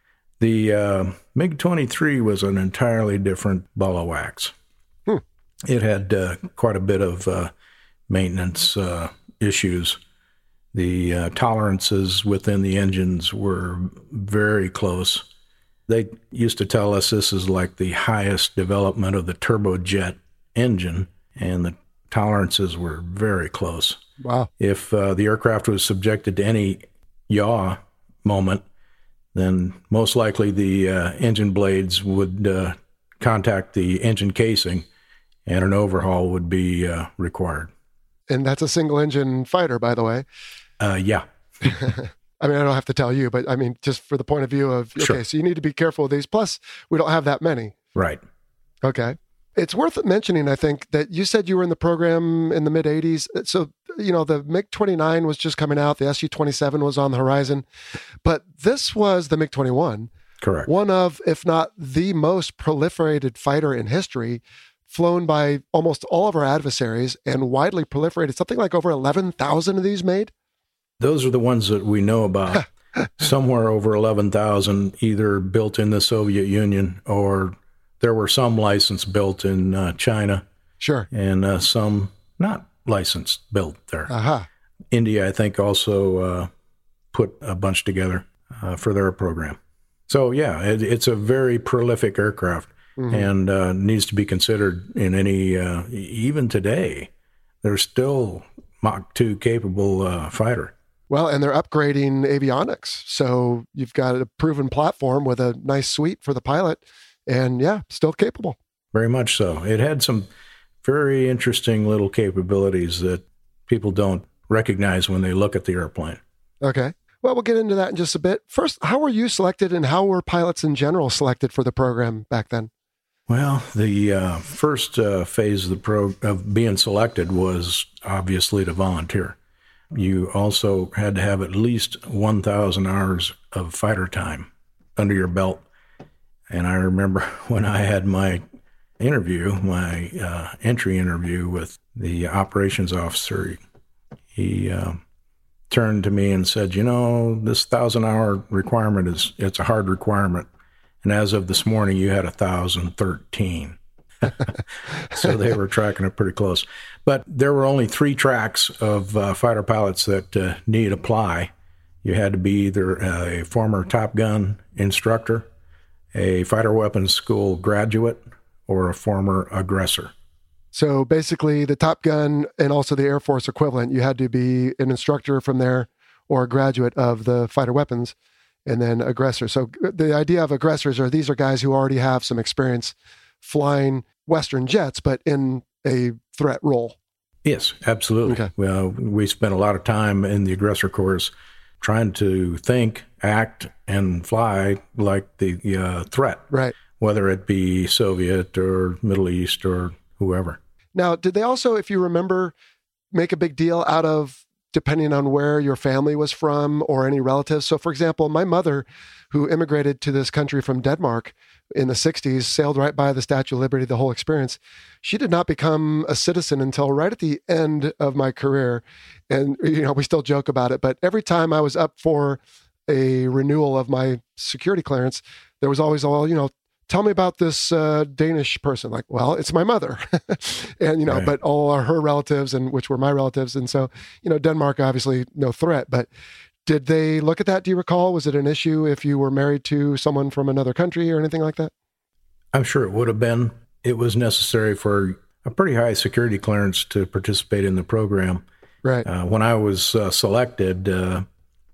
The uh, MiG twenty-three was an entirely different ball of wax. Hmm. It had uh, quite a bit of uh, maintenance uh, issues. The uh, tolerances within the engines were very close. They used to tell us this is like the highest development of the turbojet engine, and the tolerances were very close. Wow. If uh, the aircraft was subjected to any yaw moment, then most likely the uh, engine blades would uh, contact the engine casing, and an overhaul would be uh, required. And that's a single engine fighter, by the way. Uh, yeah. I mean, I don't have to tell you, but I mean, just for the point of view of, okay, Sure. so you need to be careful with these. Plus, we don't have that many. Right. Okay. It's worth mentioning, I think, that you said you were in the program in the mid eighties. So, you know, the MiG twenty-nine was just coming out. The S U twenty-seven was on the horizon. But this was the MiG twenty-one. Correct. One of, if not the most proliferated fighter in history, flown by almost all of our adversaries and widely proliferated. Something like over eleven thousand of these made. Those are the ones that we know about. Somewhere over eleven thousand, either built in the Soviet Union, or there were some licensed built in uh, China. Sure. And uh, some not licensed built there. Uh-huh. India, I think, also uh, put a bunch together uh, for their program. So, yeah, it, it's a very prolific aircraft, mm-hmm. and uh, needs to be considered in any, uh, even today, they're still Mach two capable uh, fighter. Well, and they're upgrading avionics. So you've got a proven platform with a nice suite for the pilot, and yeah, still capable. Very much so. It had some very interesting little capabilities that people don't recognize when they look at the airplane. Okay. Well, we'll get into that in just a bit. First, how were you selected, and how were pilots in general selected for the program back then? Well, the uh, first uh, phase of the pro of being selected was obviously to volunteer. You also had to have at least one thousand hours of fighter time under your belt. And I remember when I had my interview, my uh, entry interview with the operations officer, he uh, turned to me and said, you know, this thousand-hour requirement is it's a hard requirement. And as of this morning, you had one thousand thirteen. So they were tracking it pretty close. But there were only three tracks of uh, fighter pilots that uh, need apply. You had to be either a former Top Gun instructor, a fighter weapons school graduate, or a former aggressor. So basically the Top Gun and also the Air Force equivalent, you had to be an instructor from there or a graduate of the fighter weapons, and then aggressor. So the idea of aggressors are these are guys who already have some experience flying Western jets, but in a threat role. Yes, absolutely. Okay. Well, we spent a lot of time in the aggressor course trying to think, act, and fly like the uh, threat, right? Whether it be Soviet or Middle East or whoever. Now, did they also, if you remember, make a big deal out of depending on where your family was from or any relatives. So, for example, my mother, who immigrated to this country from Denmark in the sixties, sailed right by the Statue of Liberty, the whole experience. She did not become a citizen until right at the end of my career. And, you know, we still joke about it, but every time I was up for a renewal of my security clearance, there was always all, you know, tell me about this uh, Danish person. Like, well, it's my mother. and, you know, right. But all are her relatives, and which were my relatives. And so, you know, Denmark, obviously no threat, but did they look at that? Do you recall? Was it an issue if you were married to someone from another country or anything like that? I'm sure it would have been. It was necessary for a pretty high security clearance to participate in the program. Right. Uh, when I was uh, selected, uh,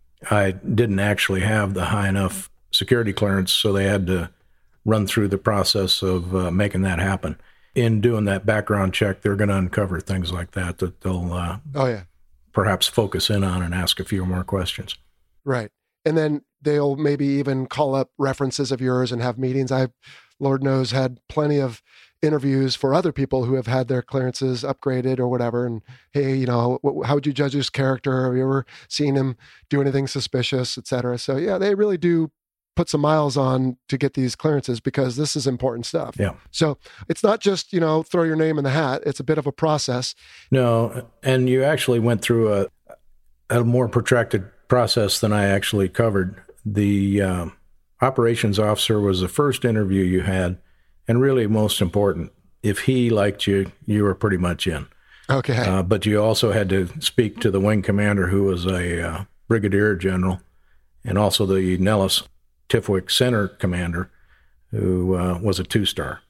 I didn't actually have the high enough security clearance, so they had to run through the process of uh, making that happen. In doing that background check, they're going to uncover things like that that they'll uh, oh yeah perhaps focus in on and ask a few more questions. Right. And then they'll maybe even call up references of yours and have meetings. I've, Lord knows, had plenty of interviews for other people who have had their clearances upgraded or whatever. And, hey, you know, how would you judge his character? Have you ever seen him do anything suspicious, et cetera? So, yeah, they really do put some miles on to get these clearances because this is important stuff. Yeah. So it's not just, you know, throw your name in the hat. It's a bit of a process. No, and you actually went through a, a more protracted process than I actually covered. The um, operations officer was the first interview you had, and really most important. If he liked you, you were pretty much in. Okay. Uh, but you also had to speak to the wing commander, who was a uh, brigadier general, and also the Nellis Tifwick Center commander, who uh, was a two-star.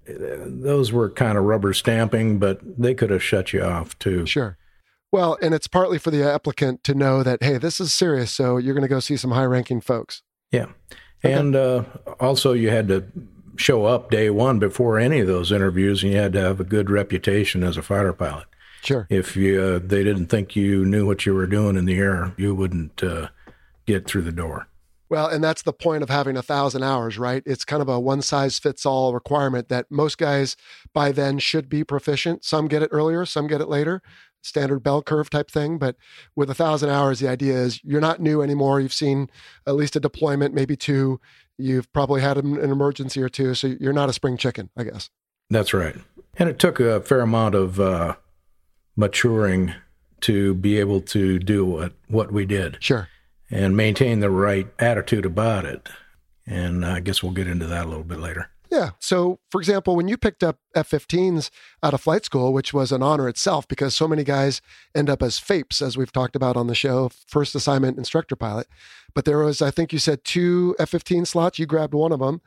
Those were kind of rubber stamping, but they could have shut you off too. Sure. Well, and it's partly for the applicant to know that, hey, this is serious, so you're going to go see some high-ranking folks. Yeah. Okay. And uh, also you had to show up day one before any of those interviews, and you had to have a good reputation as a fighter pilot. Sure. If you, uh, they didn't think you knew what you were doing in the air, you wouldn't uh, get through the door. Well, and that's the point of having a thousand hours, right? It's kind of a one-size-fits-all requirement that most guys by then should be proficient. Some get it earlier, some get it later, standard bell curve type thing. But with a thousand hours, the idea is you're not new anymore. You've seen at least a deployment, maybe two. You've probably had an emergency or two, so you're not a spring chicken, I guess. That's right. And it took a fair amount of uh, maturing to be able to do what, what we did. Sure. And maintain the right attitude about it. And I guess we'll get into that a little bit later. Yeah. So, for example, when you picked up F fifteens out of flight school, which was an honor itself because so many guys end up as F A Ps, as we've talked about on the show, first assignment instructor pilot. But there was, I think you said two F fifteen slots. You grabbed one of them.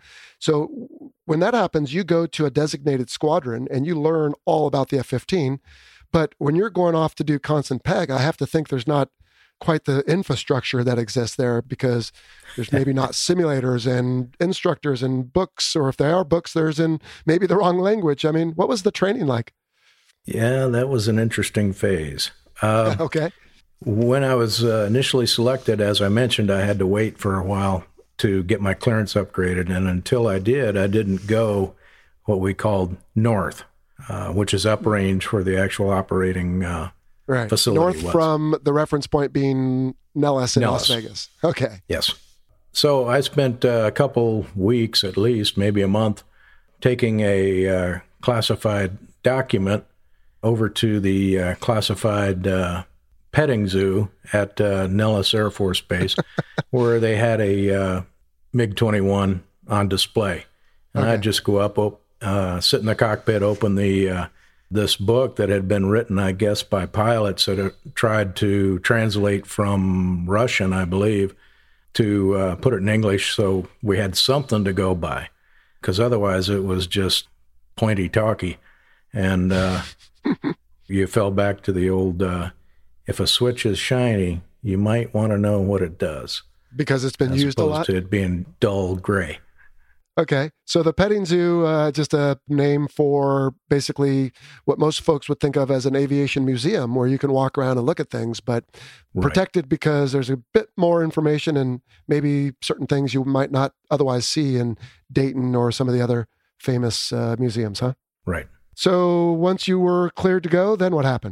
So when that happens, you go to a designated squadron and you learn all about the F fifteen. But when you're going off to do constant peg, I have to think there's not quite the infrastructure that exists there because there's maybe not simulators and instructors and books, or if there are books, there's in maybe the wrong language. I mean, what was the training like? Yeah, that was an interesting phase. Uh, okay. When I was uh, initially selected, as I mentioned, I had to wait for a while to get my clearance upgraded. And until I did, I didn't go what we called north, uh, which is uprange for the actual operating uh Right. facility North was. From the reference point being Nellis in Nellis. Las Vegas. Okay. Yes. So I spent uh, a couple weeks, at least, maybe a month, taking a uh, classified document over to the uh, classified uh, petting zoo at uh, Nellis Air Force Base, where they had a uh, MiG twenty-one on display. And Okay. I'd just go up, op- uh, sit in the cockpit, open the uh, this book that had been written, I guess, by pilots that had tried to translate from Russian, I believe, to uh, put it in English so we had something to go by, because otherwise it was just pointy talky. And uh, you fell back to the old, uh, if a switch is shiny, you might want to know what it does. Because it's been as used a opposed lot? to it being dull gray. Okay. So the petting zoo, uh, just a name for basically what most folks would think of as an aviation museum where you can walk around and look at things, but Right. protected because there's a bit more information and maybe certain things you might not otherwise see in Dayton or some of the other famous uh, museums, huh? Right. So once you were cleared to go, then what happened?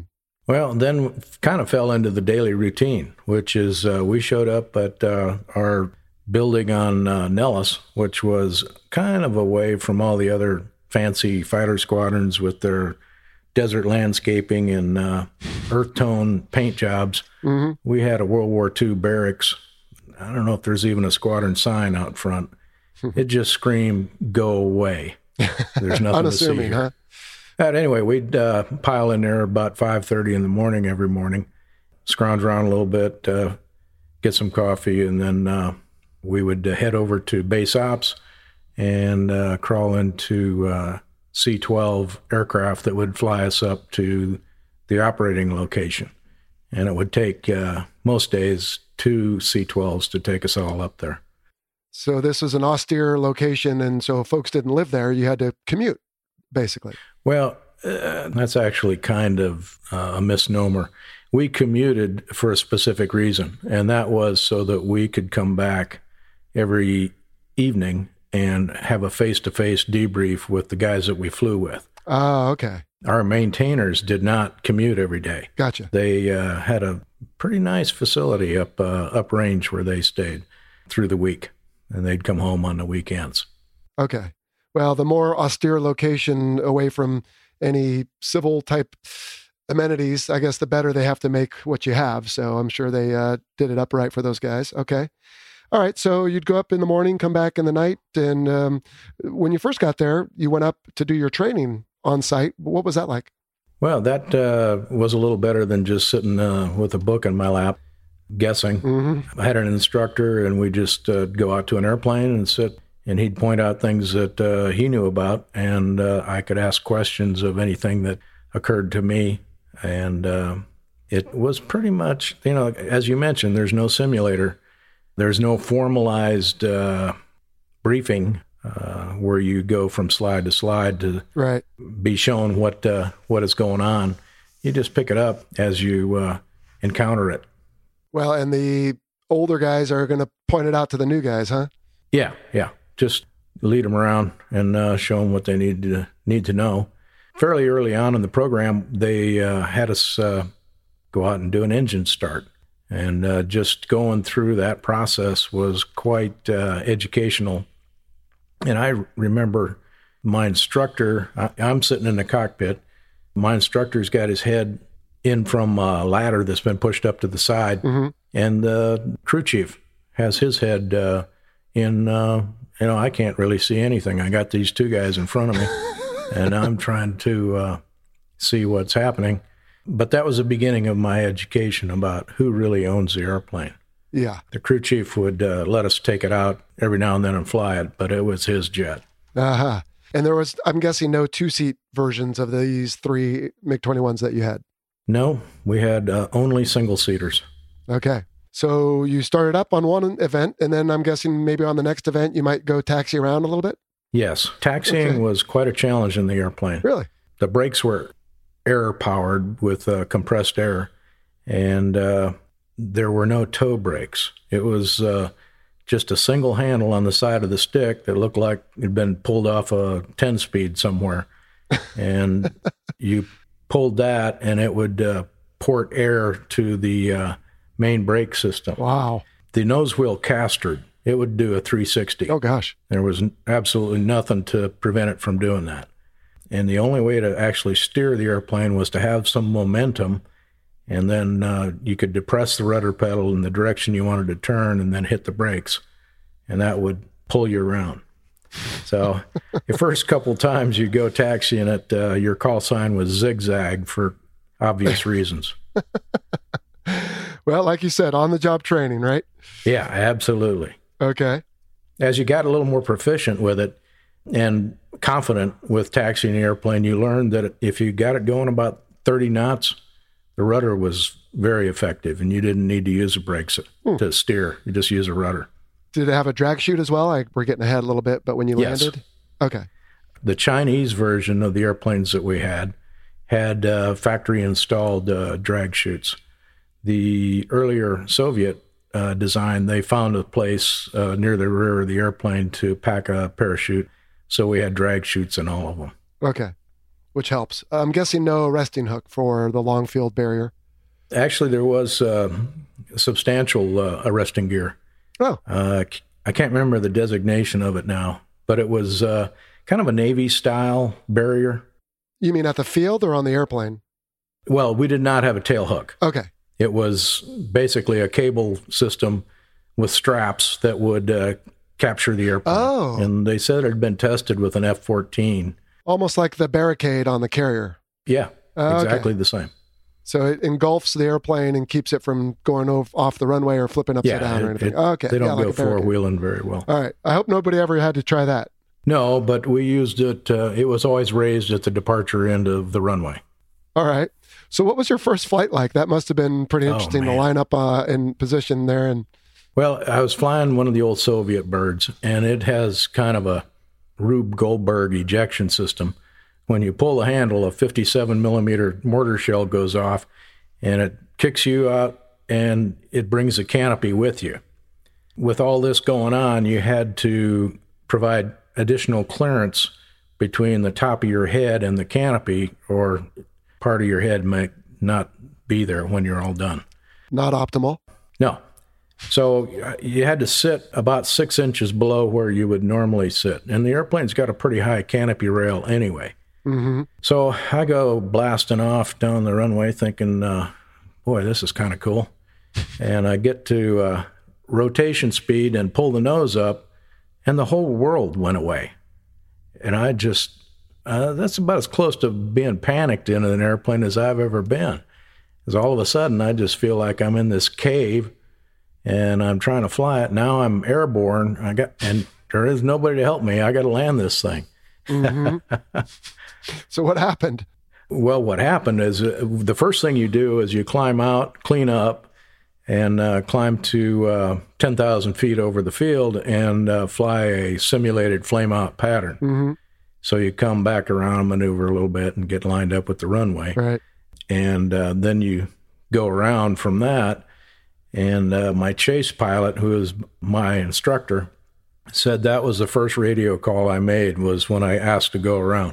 Well, then kind of fell into the daily routine, which is uh, we showed up at uh, our building on uh, Nellis, which was kind of away from all the other fancy fighter squadrons with their desert landscaping and uh, earth tone paint jobs. Mm-hmm. We had a World War Two barracks. I don't know if there's even a squadron sign out front. It just screamed, "Go away." There's nothing to see here. Huh? But anyway, we'd uh, pile in there about five thirty in the morning every morning, scrounge around a little bit, uh, get some coffee, and then uh, we would uh, head over to base ops and uh, crawl into uh, C twelve aircraft that would fly us up to the operating location. And it would take, uh, most days, two C twelves to take us all up there. So this is an austere location, and so if folks didn't live there, you had to commute, basically. Well, uh, that's actually kind of uh, a misnomer. We commuted for a specific reason, and that was so that we could come back every evening and have a face-to-face debrief with the guys that we flew with. Oh, okay. Our maintainers did not commute every day. Gotcha. They uh, had a pretty nice facility up uh, up range where they stayed through the week, and they'd come home on the weekends. Okay. Well, the more austere location away from any civil type amenities, I guess the better they have to make what you have. So I'm sure they uh, did it upright for those guys. Okay. All right. So you'd go up in the morning, come back in the night. And um, when you first got there, you went up to do your training on site. What was that like? Well, that uh, was a little better than just sitting uh, with a book in my lap, guessing. Mm-hmm. I had an instructor, and we just uh, go out to an airplane and sit, and he'd point out things that uh, he knew about, and uh, I could ask questions of anything that occurred to me. And uh, it was pretty much, you know, as you mentioned, there's no simulator. There's no formalized uh, briefing uh, where you go from slide to slide to right. be shown what uh, what is going on. You just pick it up as you uh, encounter it. Well, and the older guys are going to point it out to the new guys, huh? Yeah, yeah. Just lead them around and uh, show them what they need to need to know. Fairly early on in the program, they uh, had us uh, go out and do an engine start. And uh, just going through that process was quite uh, educational. And I remember my instructor, I, I'm sitting in the cockpit. My instructor's got his head in from a ladder that's been pushed up to the side. Mm-hmm. And the crew chief has his head uh, in, uh, you know, I can't really see anything. I got these two guys in front of me, and I'm trying to uh, see what's happening. But that was the beginning of my education about who really owns the airplane. Yeah. The crew chief would uh, let us take it out every now and then and fly it, but it was his jet. Uh-huh. And there was, I'm guessing, no two-seat versions of these three MiG twenty-ones that you had? No, we had uh, only single-seaters. Okay. So you started up on one event, and then I'm guessing maybe on the next event you might go taxi around a little bit? Yes. Taxiing okay. was quite a challenge in the airplane. Really? The brakes were air-powered with uh, compressed air, and uh, there were no toe brakes. It was uh, just a single handle on the side of the stick that looked like it had been pulled off a ten-speed somewhere. And you pulled that, and it would uh, port air to the uh, main brake system. Wow. The nose wheel castered. It would do a three sixty. Oh, gosh. There was absolutely nothing to prevent it from doing that. And the only way to actually steer the airplane was to have some momentum, and then uh, you could depress the rudder pedal in the direction you wanted to turn and then hit the brakes, and that would pull you around. So the first couple times you go taxiing it, uh, your call sign was zigzag for obvious reasons. Well, like you said, on-the-job training, right? Yeah, absolutely. Okay. As you got a little more proficient with it and confident with taxiing the airplane, you learned that if you got it going about thirty knots, the rudder was very effective, and you didn't need to use the brakes hmm. to steer. You just use a rudder. Did it have a drag chute as well? Like, we're getting ahead a little bit, but when you yes. landed? Okay. The Chinese version of the airplanes that we had had uh, factory-installed uh, drag chutes. The earlier Soviet uh, design, they found a place uh, near the rear of the airplane to pack a parachute, so we had drag chutes in all of them. Okay. which helps. I'm guessing no resting hook for the long field barrier. Actually, there was uh, substantial uh, arresting gear. Oh. Uh, I can't remember the designation of it now, but it was uh, kind of a Navy-style barrier. You mean at the field or on the airplane? Well, we did not have a tail hook. Okay. It was basically a cable system with straps that would uh, capture the airplane. Oh. And they said it had been tested with an F fourteen. Almost like the barricade on the carrier. Yeah, Oh, exactly okay. the same. So it engulfs the airplane and keeps it from going off, off the runway or flipping upside Yeah, down or it- anything. it- Oh, okay. They don't Yeah, go like a barricade. four-wheeling very well. All right. I hope nobody ever had to try that. No, but we used it. Uh, it was always raised at the departure end of the runway. All right. So what was your first flight like? That must have been pretty Oh, interesting to man. line up uh, in position there. And Well, I was flying one of the old Soviet birds, and it has kind of a Rube Goldberg ejection system. When you pull the handle, a fifty-seven millimeter mortar shell goes off, and it kicks you out, and it brings the canopy with you. With all this going on, you had to provide additional clearance between the top of your head and the canopy, or part of your head might not be there when you're all done. not optimal. No. So uh, you had to sit about six inches below where you would normally sit. And the airplane's got a pretty high canopy rail anyway. Mm-hmm. So I go blasting off down the runway thinking, uh, boy, this is kind of cool. And I get to uh, rotation speed and pull the nose up, and the whole world went away. And I just, uh, that's about as close to being panicked in an airplane as I've ever been. Because all of a sudden, I just feel like I'm in this cave, and I'm trying to fly it. Now I'm airborne, I got, and there is nobody to help me. I got to land this thing. Mm-hmm. So what happened? Well, what happened is uh, the first thing you do is you climb out, clean up, and uh, climb to uh, ten thousand feet over the field and uh, fly a simulated flame-out pattern. Mm-hmm. So you come back around, maneuver a little bit, and get lined up with the runway. Right. And uh, then you go around from that. And uh, my chase pilot, who is my instructor, said that was the first radio call I made, was when I asked to go around.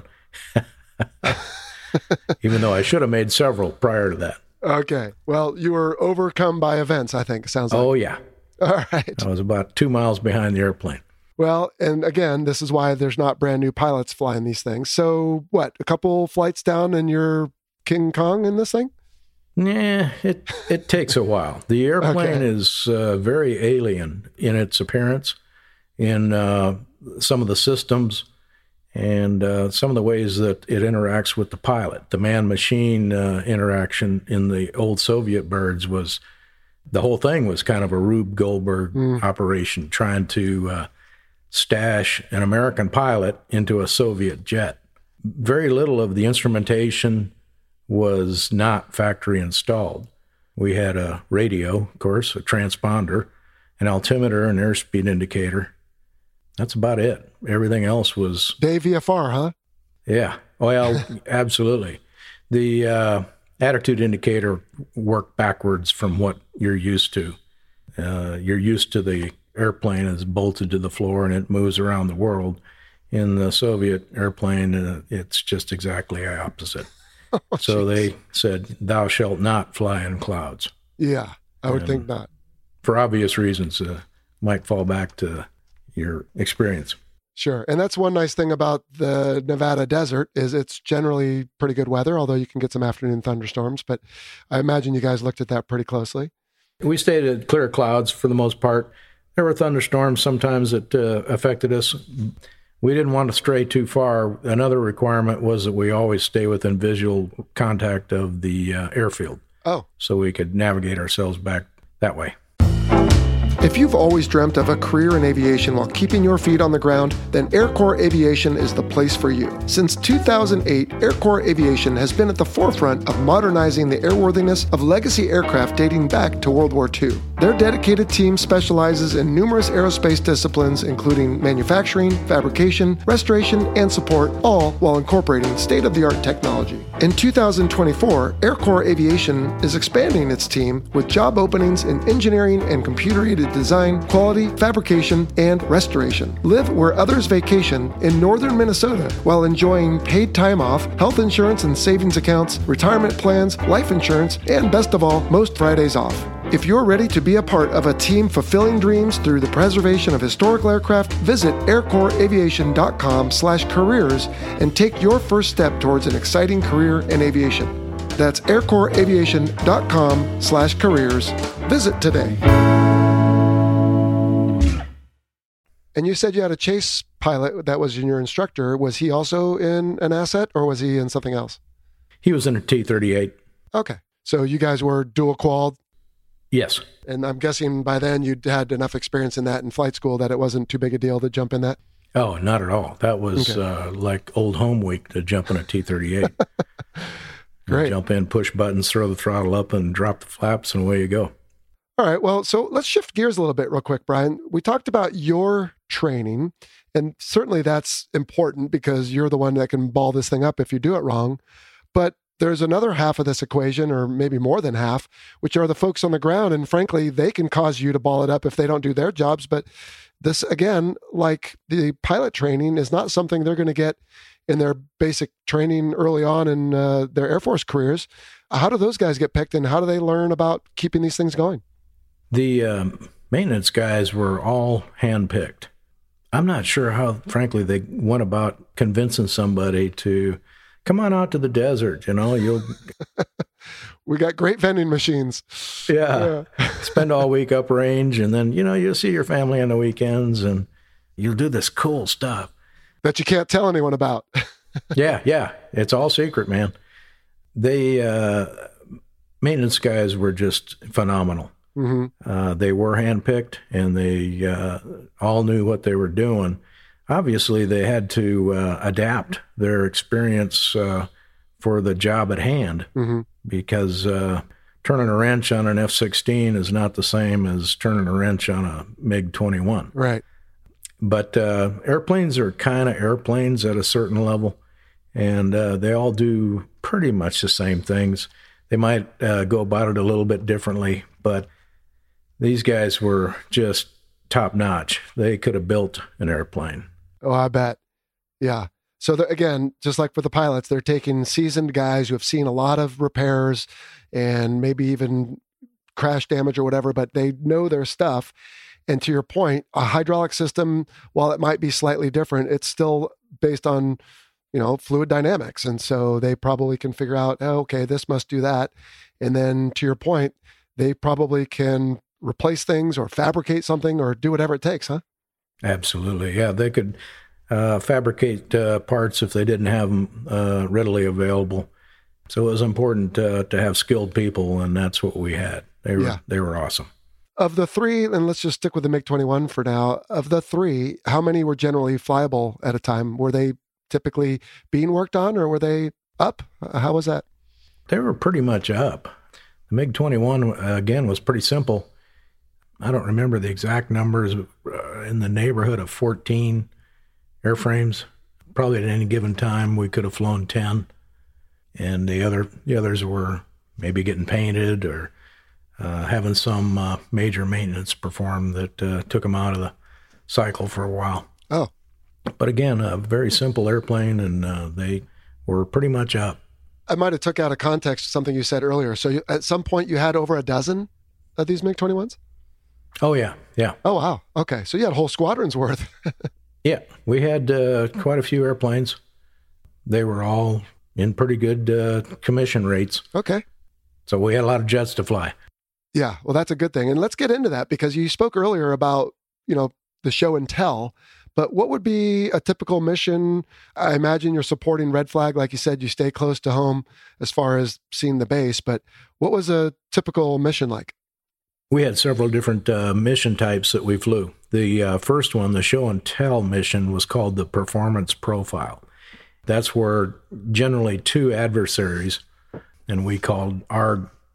Even though I should have made several prior to that. Okay. Well, you were overcome by events, I think, it sounds like. Oh, yeah. All right. I was about two miles behind the airplane. Well, and again, this is why there's not brand new pilots flying these things. So what, a couple flights down and you're King Kong in this thing? Yeah, it, it takes a while. The airplane Okay. is uh, very alien in its appearance, in uh, some of the systems, and uh, some of the ways that it interacts with the pilot. The man-machine uh, interaction in the old Soviet birds was, the whole thing was kind of a Rube Goldberg Mm. operation, trying to uh, stash an American pilot into a Soviet jet. Very little of the instrumentation was not factory installed. We had a radio, of course, a transponder, an altimeter, an airspeed indicator. That's about it. Everything else was, Day V F R, huh? yeah, well, absolutely. The uh, attitude indicator worked backwards from what you're used to. Uh, you're used to the airplane is bolted to the floor and it moves around the world. In the Soviet airplane, uh, it's just exactly the opposite. Oh, So jeez. they said, thou shalt not fly in clouds. Yeah, I would Um, think not. For obvious reasons, uh, might fall back to your experience. Sure. And that's one nice thing about the Nevada desert is it's generally pretty good weather, although you can get some afternoon thunderstorms. But I imagine you guys looked at that pretty closely. We stayed at clear clouds for the most part. There were thunderstorms sometimes that uh, affected us. We didn't want to stray too far. Another requirement was that we always stay within visual contact of the uh, airfield Oh, so we could navigate ourselves back that way. if you've always dreamt of a career in aviation while keeping your feet on the ground, then Air Corps Aviation is the place for you. Since two thousand eight, Air Corps Aviation has been at the forefront of modernizing the airworthiness of legacy aircraft dating back to World War Two. Their dedicated team specializes in numerous aerospace disciplines, including manufacturing, fabrication, restoration, and support, all while incorporating state-of-the-art technology. In two thousand twenty-four, Air Corps Aviation is expanding its team with job openings in engineering and computer-aided design, quality, fabrication, and restoration. Live where others vacation in northern Minnesota while enjoying paid time off, health insurance and savings accounts, retirement plans, life insurance, and best of all, most Fridays off. If you're ready to be a part of a team fulfilling dreams through the preservation of historical aircraft, visit aircorpsaviation.com slash careers and take your first step towards an exciting career in aviation. That's aircorpsaviation.com slash careers. Visit today. And you said you had a chase pilot that was your instructor. Was he also in an asset or was he in something else? He was in a T thirty-eight. Okay. So you guys were dual qual. Yes. And I'm guessing by then you'd had enough experience in that in flight school that it wasn't too big a deal to jump in that? Oh, not at all. That was Okay. uh, like old home week to jump in a T thirty-eight. Great. Jump in, push buttons, throw the throttle up, and drop the flaps, and away you go. All right. Well, so let's shift gears a little bit real quick, Brian. We talked about your training, and certainly that's important because you're the one that can ball this thing up if you do it wrong. But there's another half of this equation, or maybe more than half, which are the folks on the ground. And frankly, they can cause you to ball it up if they don't do their jobs. But this, again, like the pilot training, is not something they're going to get in their basic training early on in uh, their Air Force careers. How do those guys get picked, and how do they learn about keeping these things going? The um, maintenance guys were all handpicked. I'm not sure how, frankly, they went about convincing somebody to come on out to the desert. You know, you'll. We got great vending machines. Yeah, yeah. Spend all week uprange, and then you know you'll see your family on the weekends, and you'll do this cool stuff that you can't tell anyone about. yeah, yeah, it's all secret, man. They uh, maintenance guys were just phenomenal. Mm-hmm. Uh, they were handpicked, and they uh, all knew what they were doing. Obviously, they had to uh, adapt their experience uh, for the job at hand, mm-hmm. because uh, turning a wrench on an F sixteen is not the same as turning a wrench on a MiG twenty-one. Right. But uh, airplanes are kind of airplanes at a certain level, and uh, they all do pretty much the same things. They might uh, go about it a little bit differently, but these guys were just top-notch. They could have built an airplane. Oh, I bet. Yeah. So the, again, just like with the pilots, they're taking seasoned guys who have seen a lot of repairs and maybe even crash damage or whatever, but they know their stuff. And to your point, a hydraulic system, while it might be slightly different, it's still based on, you know, fluid dynamics. And so they probably can figure out, oh, okay, this must do that. And then to your point, they probably can replace things or fabricate something or do whatever it takes, huh? Absolutely. Yeah, they could uh, fabricate uh, parts if they didn't have them uh, readily available. So it was important uh, to have skilled people, and that's what we had. They were, yeah. they were awesome. Of the three, and let's just stick with the MiG twenty-one for now, of the three, how many were generally flyable at a time? Were they typically being worked on, or were they up? How was that? They were pretty much up. The MiG twenty-one, uh, again, was pretty simple. I don't remember the exact numbers, uh, in the neighborhood of fourteen airframes. Probably at any given time, we could have flown ten. And the other, the others were maybe getting painted or uh, having some uh, major maintenance performed that uh, took them out of the cycle for a while. Oh. But again, a very simple airplane, and uh, they were pretty much up. I might have took out of context something you said earlier. So you, at some point you had over a dozen of these MiG twenty-ones? Oh, yeah, yeah. Oh, wow. Okay, so you had a whole squadron's worth. Yeah, we had uh, quite a few airplanes. They were all in pretty good uh, commission rates. Okay. So we had a lot of jets to fly. Yeah, well, that's a good thing. And let's get into that because you spoke earlier about, you know, the show and tell. But what would be a typical mission? I imagine you're supporting Red Flag. Like you said, you stay close to home as far as seeing the base. But what was a typical mission like? We had several different uh, mission types that we flew. The uh, first one, the show and tell mission, was called the Performance Profile. That's where generally two adversaries, and we called our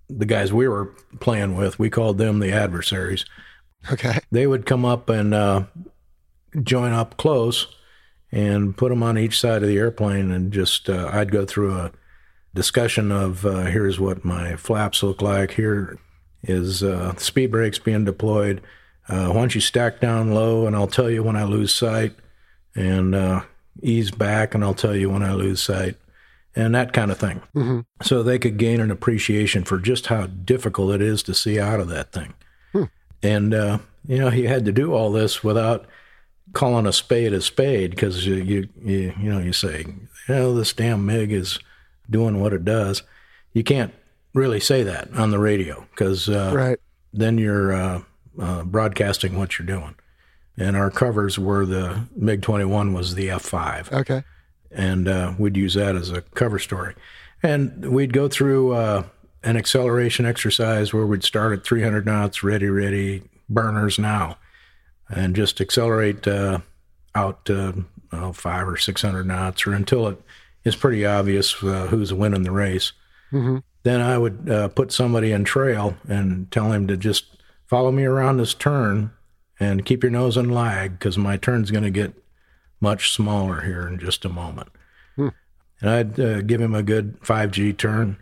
the guys we were playing with, we called them the adversaries. Okay. They would come up and uh, join up close and put them on each side of the airplane, and just uh, I'd go through a discussion of uh, here's what my flaps look like, here is uh, speed brakes being deployed. Uh, why don't you stack down low, and I'll tell you when I lose sight, and uh, ease back, and I'll tell you when I lose sight, and that kind of thing. Mm-hmm. So they could gain an appreciation for just how difficult it is to see out of that thing. Hmm. And, uh, you know, he had to do all this without calling a spade a spade, because you, you, you, you know, you say, you know, this damn MiG is doing what it does. You can't really say that on the radio, because uh, right. then you're uh, uh, broadcasting what you're doing. And our covers were the MiG twenty-one was the F five. Okay. And uh, we'd use that as a cover story. And we'd go through uh, an acceleration exercise where we'd start at three hundred knots, ready, ready, burners now, and just accelerate uh, out to uh, five or six hundred knots, or until it is pretty obvious uh, who's winning the race. Mm-hmm. Then I would uh, put somebody in trail and tell him to just follow me around this turn and keep your nose in lag, because my turn's going to get much smaller here in just a moment. Hmm. And I'd uh, give him a good five G turn,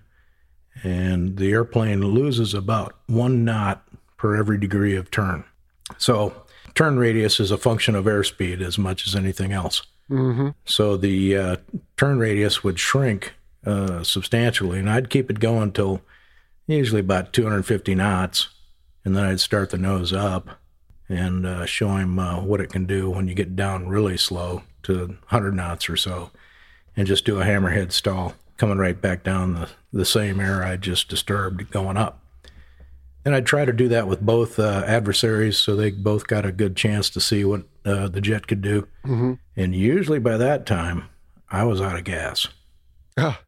and the airplane loses about one knot per every degree of turn. So turn radius is a function of airspeed as much as anything else. Mm-hmm. So the uh, turn radius would shrink uh, substantially, and I'd keep it going till usually about two hundred fifty knots, and then I'd start the nose up and uh, show him uh, what it can do when you get down really slow to one hundred knots or so, and just do a hammerhead stall, coming right back down the, the same air I just disturbed going up. And I'd try to do that with both uh, adversaries, so they both got a good chance to see what uh, the jet could do. Mm-hmm. And usually by that time, I was out of gas. Oh.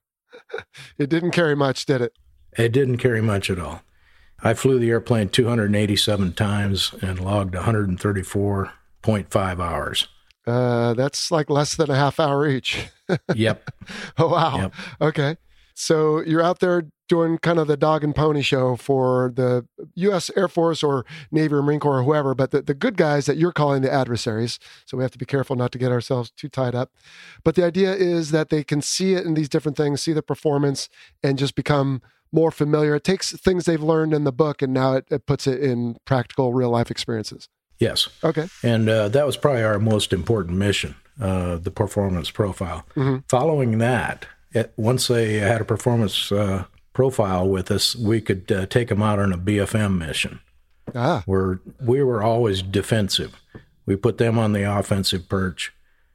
It didn't carry much, did it? It didn't carry much at all. I flew the airplane two hundred eighty-seven times and logged one hundred thirty-four point five hours. Uh, that's like less than a half hour each. Yep. Oh, wow. Yep. Okay. So you're out there doing kind of the dog and pony show for the U S Air Force or Navy or Marine Corps or whoever, but the, the good guys that you're calling the adversaries. So we have to be careful not to get ourselves too tied up. But the idea is that they can see it in these different things, see the performance, and just become more familiar. It takes things they've learned in the book, and now it, it puts it in practical real life experiences. Yes. Okay. And uh, that was probably our most important mission, uh, the performance profile. Mm-hmm. Following that, it, once they had a performance uh, profile with us, we could uh, take them out on a B F M mission. Ah. Where we were always defensive. We put them on the offensive perch,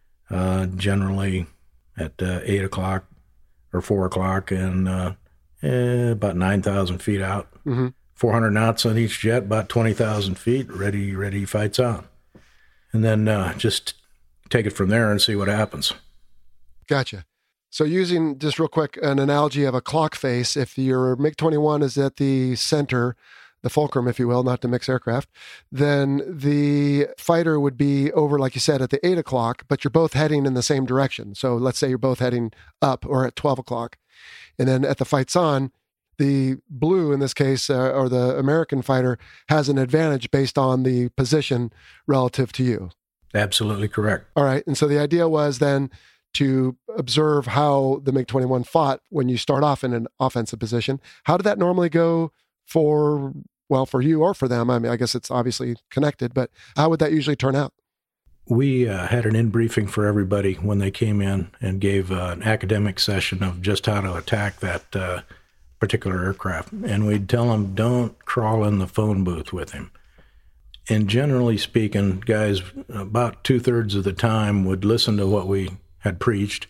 uh, generally at uh, eight o'clock or four o'clock, and uh, eh, about nine thousand feet out. Mm-hmm. four hundred knots on each jet, about twenty thousand feet, ready, ready, fights on. And then uh, just take it from there and see what happens. Gotcha. So using, just real quick, an analogy of a clock face, if your MiG twenty-one is at the center, the fulcrum, if you will, not the mixed aircraft, then the fighter would be over, like you said, at the eight o'clock, but you're both heading in the same direction. So let's say you're both heading up or at twelve o'clock. And then at the fights on, the blue, in this case, uh, or the American fighter, has an advantage based on the position relative to you. Absolutely correct. All right. And so the idea was then to observe how the MiG twenty-one fought when you start off in an offensive position. How did that normally go for, well, for you or for them? I mean, I guess it's obviously connected, but how would that usually turn out? We uh, had an in-briefing for everybody when they came in and gave uh, an academic session of just how to attack that uh, particular aircraft. And we'd tell them, don't crawl in the phone booth with him. And generally speaking, guys, about two-thirds of the time would listen to what we had preached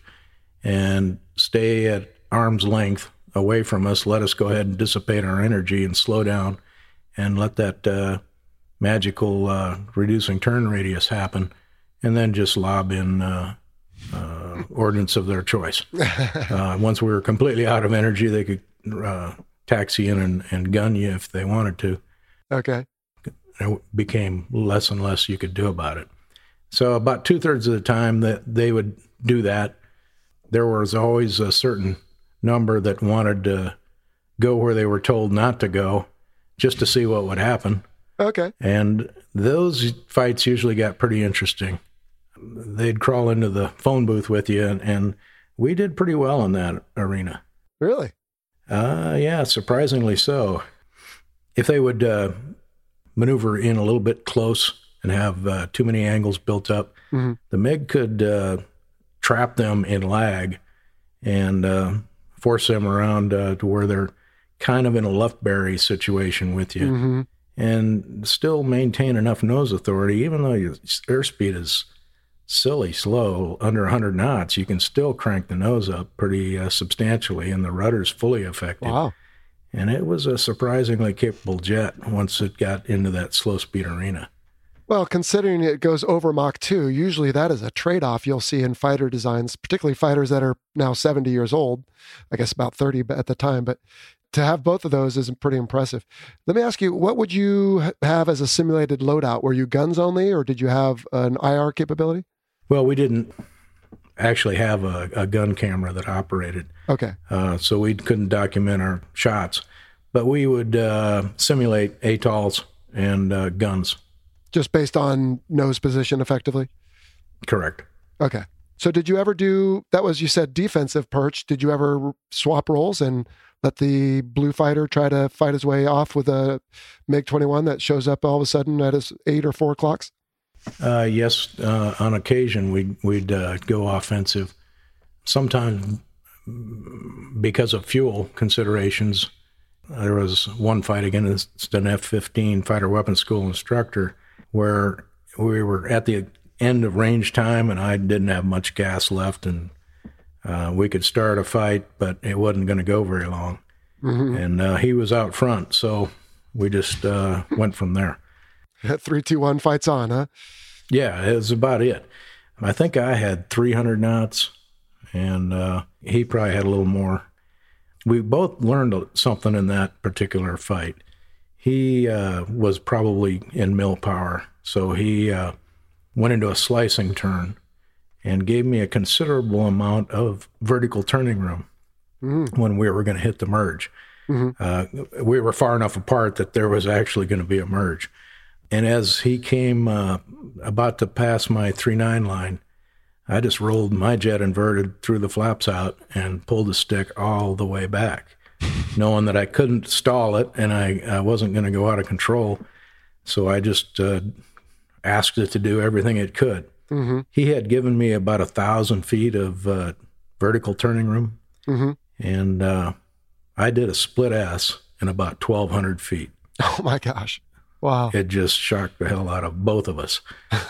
and stay at arm's length away from us, let us go ahead and dissipate our energy and slow down and let that uh, magical uh, reducing turn radius happen, and then just lob in uh, uh, ordnance of their choice. Uh, once we were completely out of energy, they could uh, taxi in and, and gun you if they wanted to. Okay. It became less and less you could do about it. So about two-thirds of the time that they would do that, there was always a certain number that wanted to go where they were told not to go just to see what would happen. Okay. And those fights usually got pretty interesting. They'd crawl into the phone booth with you, and, and we did pretty well in that arena. Really? Uh, yeah, surprisingly so. If they would uh, maneuver in a little bit close and have uh, too many angles built up, mm-hmm. the MiG could uh, trap them in lag and uh, force them around uh, to where they're kind of in a Lufberry situation with you. Mm-hmm. And still maintain enough nose authority, even though your airspeed is silly slow, under one hundred knots, you can still crank the nose up pretty uh, substantially, and the rudder's fully effective. Wow. And it was a surprisingly capable jet once it got into that slow speed arena. Well, considering it goes over Mach two, usually that is a trade-off you'll see in fighter designs, particularly fighters that are now seventy years old, I guess about thirty at the time, but to have both of those is pretty impressive. Let me ask you, what would you have as a simulated loadout? Were you guns only, or did you have an I R capability? Well, we didn't actually have a, a gun camera that operated. Okay. Uh, so we couldn't document our shots, but we would uh, simulate A T O Ls and uh, guns. Just based on nose position, effectively? Correct. Okay. So did you ever do, that was, you said defensive perch, did you ever swap roles and let the blue fighter try to fight his way off with a MiG twenty-one that shows up all of a sudden at his eight or four o'clocks? Uh, yes, uh, on occasion we'd, we'd uh, go offensive. Sometimes because of fuel considerations. There was one fight against an F fifteen fighter weapons school instructor where we were at the end of range time and I didn't have much gas left, and uh, we could start a fight, but it wasn't going to go very long. Mm-hmm. And uh, he was out front, so we just uh, went from there. Three, two, one, fights on, huh? Yeah, it was about it. I think I had three hundred knots, and uh, he probably had a little more. We both learned something in that particular fight. He uh, was probably in mill power, so he uh, went into a slicing turn and gave me a considerable amount of vertical turning room mm. when we were going to hit the merge. Mm-hmm. Uh, we were far enough apart that there was actually going to be a merge. And as he came uh, about to pass my three nine line, I just rolled my jet inverted, threw the flaps out, and pulled the stick all the way back, knowing that I couldn't stall it and I, I wasn't going to go out of control. So I just uh, asked it to do everything it could. Mm-hmm. He had given me about a thousand feet of uh, vertical turning room, mm-hmm. and uh, I did a split S in about twelve hundred feet. Oh my gosh. Wow. It just shocked the hell out of both of us.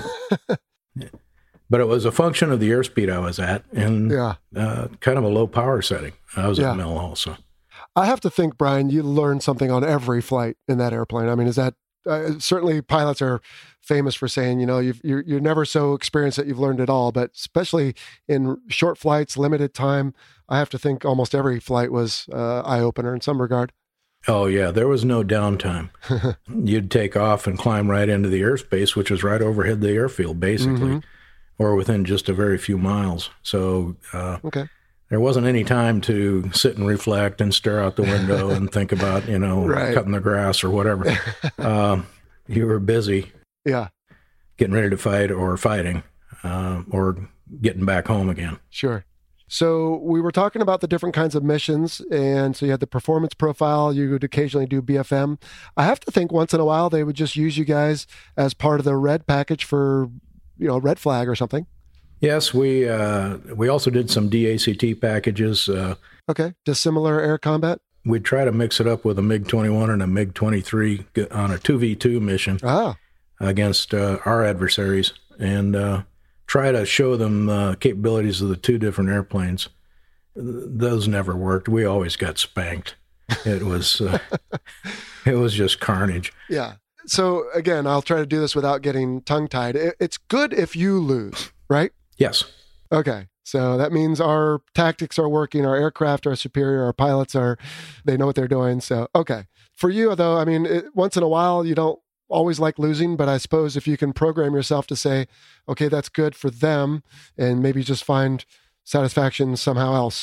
But it was a function of the airspeed I was at and yeah. uh, kind of a low power setting. I was yeah. at mill also. I have to think, Brian, you learned something on every flight in that airplane. I mean, is that uh, certainly pilots are famous for saying, you know, you've, you're you're never so experienced that you've learned it all, but especially in short flights, limited time, I have to think almost every flight was uh, eye-opener in some regard. Oh, yeah. There was no downtime. You'd take off and climb right into the airspace, which was right overhead the airfield, basically, mm-hmm. or within just a very few miles. So uh, okay. there wasn't any time to sit and reflect and stare out the window and think about, you know, right. cutting the grass or whatever. um, you were busy yeah, getting ready to fight or fighting uh, or getting back home again. Sure. So we were talking about the different kinds of missions, and so you had the performance profile, you would occasionally do B F M. I have to think once in a while they would just use you guys as part of the red package for, you know, red flag or something. Yes, we uh, we also did some D A C T packages. Uh, okay, dissimilar air combat? We'd try to mix it up with a MiG twenty-one and a MiG twenty-three on a two v two mission ah. against uh, our adversaries, and uh, try to show them the capabilities of the two different airplanes. Those never worked. We always got spanked. It was uh, it was just carnage. Yeah. So again, I'll try to do this without getting tongue-tied. It's good if you lose, right? Yes. Okay. So that means our tactics are working, our aircraft are superior, our pilots are, they know what they're doing. So, okay. For you, though, I mean, it, once in a while, you don't always like losing, but I suppose if you can program yourself to say, okay, that's good for them, and maybe just find satisfaction somehow else.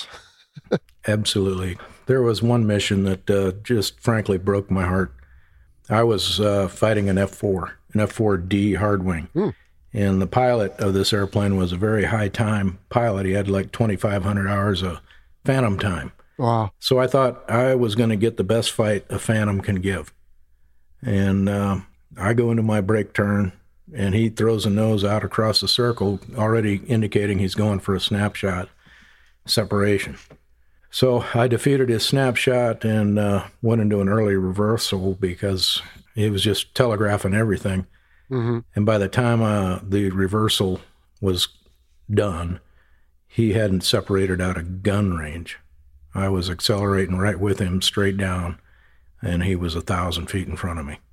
Absolutely. There was one mission that uh, just frankly broke my heart. I was uh, fighting an F four, an F four D hardwing. Mm. And the pilot of this airplane was a very high-time pilot. He had like twenty-five hundred hours of Phantom time. Wow. So I thought I was going to get the best fight a Phantom can give. And uh, I go into my brake turn, and he throws a nose out across the circle, already indicating he's going for a snapshot separation. So I defeated his snapshot and uh, went into an early reversal because he was just telegraphing everything. Mm-hmm. And by the time uh, the reversal was done, he hadn't separated out of gun range. I was accelerating right with him straight down, and he was a thousand feet in front of me.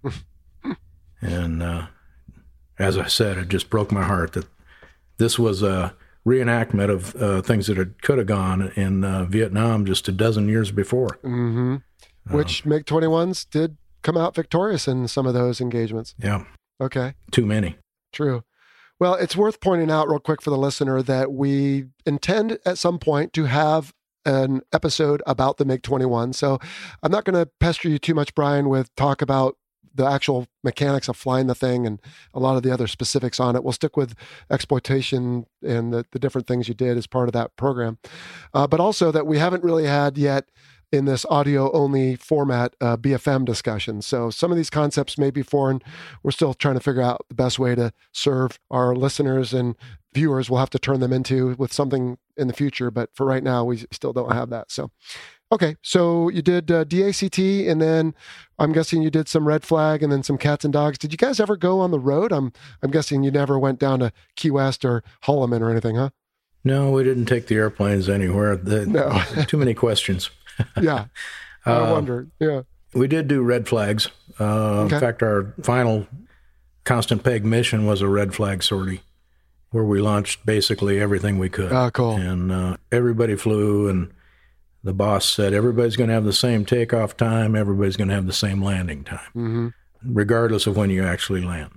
And uh, as I said, it just broke my heart that this was a reenactment of uh, things that had, could have gone in uh, Vietnam just a dozen years before. Mm-hmm. Which uh, MiG twenty-ones did come out victorious in some of those engagements. Yeah. Okay. Too many. True. Well, it's worth pointing out real quick for the listener that we intend at some point to have an episode about the MiG twenty-one. So I'm not going to pester you too much, Brian, with talk about the actual mechanics of flying the thing and a lot of the other specifics on it. We'll stick with exploitation and the, the different things you did as part of that program. Uh, but also that we haven't really had yet in this audio-only format, uh, B F M discussion. So some of these concepts may be foreign. We're still trying to figure out the best way to serve our listeners and viewers. We'll have to turn them into with something in the future, but for right now, we still don't have that. So, okay, so you did uh, D A C T, and then I'm guessing you did some red flag, and then some cats and dogs. Did you guys ever go on the road? I'm I'm guessing you never went down to Key West or Holloman or anything, huh? No, we didn't take the airplanes anywhere. The, no. Too many questions. Yeah, I uh, wondered. Yeah, we did do red flags. Uh, okay. In fact, our final constant peg mission was a red flag sortie, where we launched basically everything we could. Oh, cool! And uh, everybody flew, and the boss said everybody's going to have the same takeoff time, everybody's going to have the same landing time, mm-hmm. regardless of when you actually land.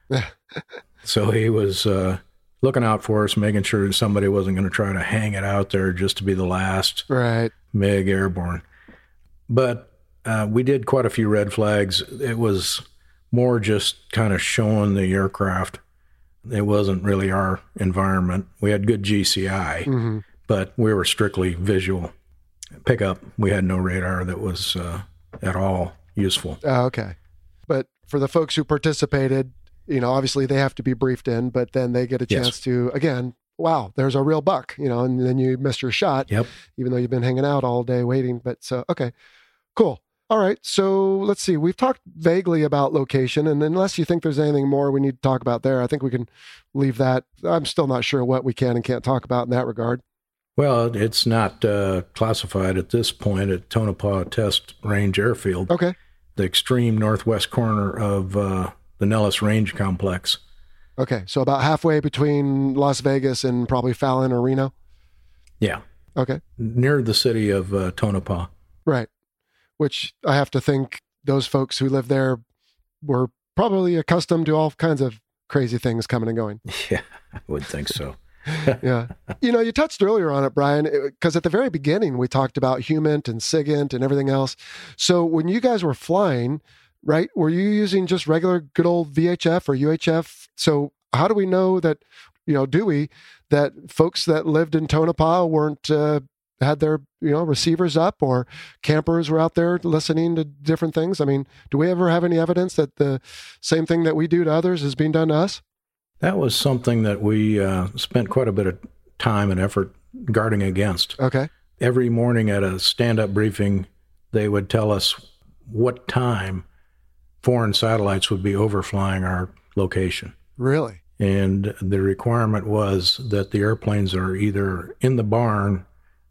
So he was uh, looking out for us, making sure somebody wasn't going to try to hang it out there just to be the last. Right. MiG airborne. But uh, we did quite a few red flags. It was more just kind of showing the aircraft. It wasn't really our environment. We had good G C I, mm-hmm. but we were strictly visual. Pickup, we had no radar that was uh, at all useful. Oh, okay. But for the folks who participated, you know, obviously they have to be briefed in, but then they get a chance yes. to, again, wow, there's a real buck, you know, and then you missed your shot, yep. even though you've been hanging out all day waiting. But so, okay, cool. All right. So let's see. We've talked vaguely about location, and unless you think there's anything more we need to talk about there, I think we can leave that. I'm still not sure what we can and can't talk about in that regard. Well, it's not uh, classified at this point at Tonopah Test Range Airfield. Okay. The extreme northwest corner of uh, the Nellis Range Complex. Okay, so about halfway between Las Vegas and probably Fallon or Reno? Yeah. Okay. Near the city of uh, Tonopah. Right. Which I have to think those folks who live there were probably accustomed to all kinds of crazy things coming and going. Yeah, I would think so. Yeah. You know, you touched earlier on it, Brian, because at the very beginning we talked about Humint and SIGINT and everything else. So when you guys were flying, right, were you using just regular good old V H F or U H F? So how do we know that, you know, do we, that folks that lived in Tonopah weren't, uh, had their, you know, receivers up, or campers were out there listening to different things? I mean, do we ever have any evidence that the same thing that we do to others is being done to us? That was something that we uh, spent quite a bit of time and effort guarding against. Okay. Every morning at a stand-up briefing, they would tell us what time foreign satellites would be overflying our location. Really? And the requirement was that the airplanes are either in the barn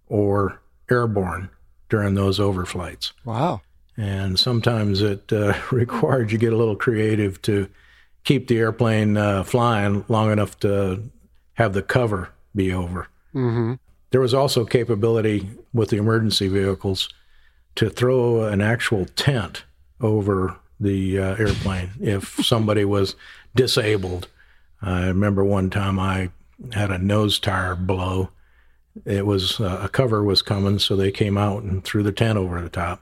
or airborne during those overflights. Wow. And sometimes it uh, required you get a little creative to keep the airplane uh, flying long enough to have the cover be over. Mm-hmm. There was also capability with the emergency vehicles to throw an actual tent over the uh, airplane if somebody was disabled. I remember one time I had a nose tire blow, it was uh, a cover was coming, so they came out and threw the tent over the top.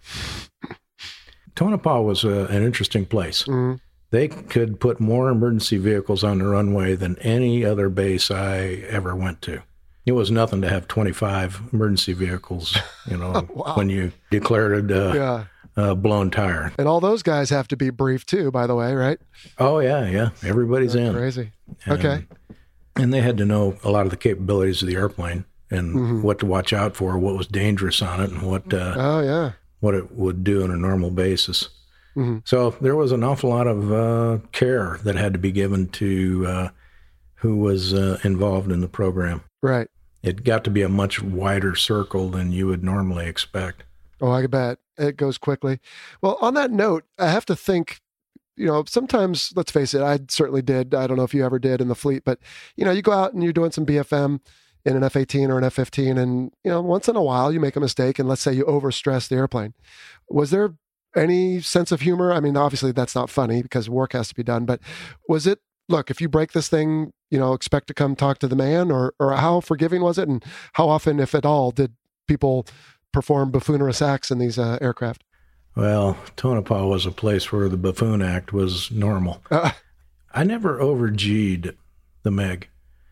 Tonopah was a, an interesting place. Mm-hmm. They could put more emergency vehicles on the runway than any other base I ever went to. It was nothing to have twenty-five emergency vehicles, you know, wow. when you declared a yeah. uh, blown tire. And all those guys have to be briefed too, by the way, right? Oh, yeah, yeah. Everybody's That's in. Crazy. And, okay. And they had to know a lot of the capabilities of the airplane and mm-hmm. what to watch out for, what was dangerous on it, and what uh, oh yeah, what it would do on a normal basis. Mm-hmm. So there was an awful lot of uh, care that had to be given to uh, who was uh, involved in the program. Right. It got to be a much wider circle than you would normally expect. Oh, I bet. It goes quickly. Well, on that note, I have to think, you know, sometimes, let's face it, I certainly did. I don't know if you ever did in the fleet, but, you know, you go out and you're doing some B F M in an F eighteen or an F fifteen, and, you know, once in a while you make a mistake, and let's say you overstress the airplane. Was there any sense of humor? I mean, obviously that's not funny because work has to be done, but was it, look, if you break this thing, you know, expect to come talk to the man, or or how forgiving was it? And how often, if at all, did people perform buffoonerous acts in these uh, aircraft? Well, Tonopah was a place where the buffoon act was normal. Uh, I never over-G'd the MiG.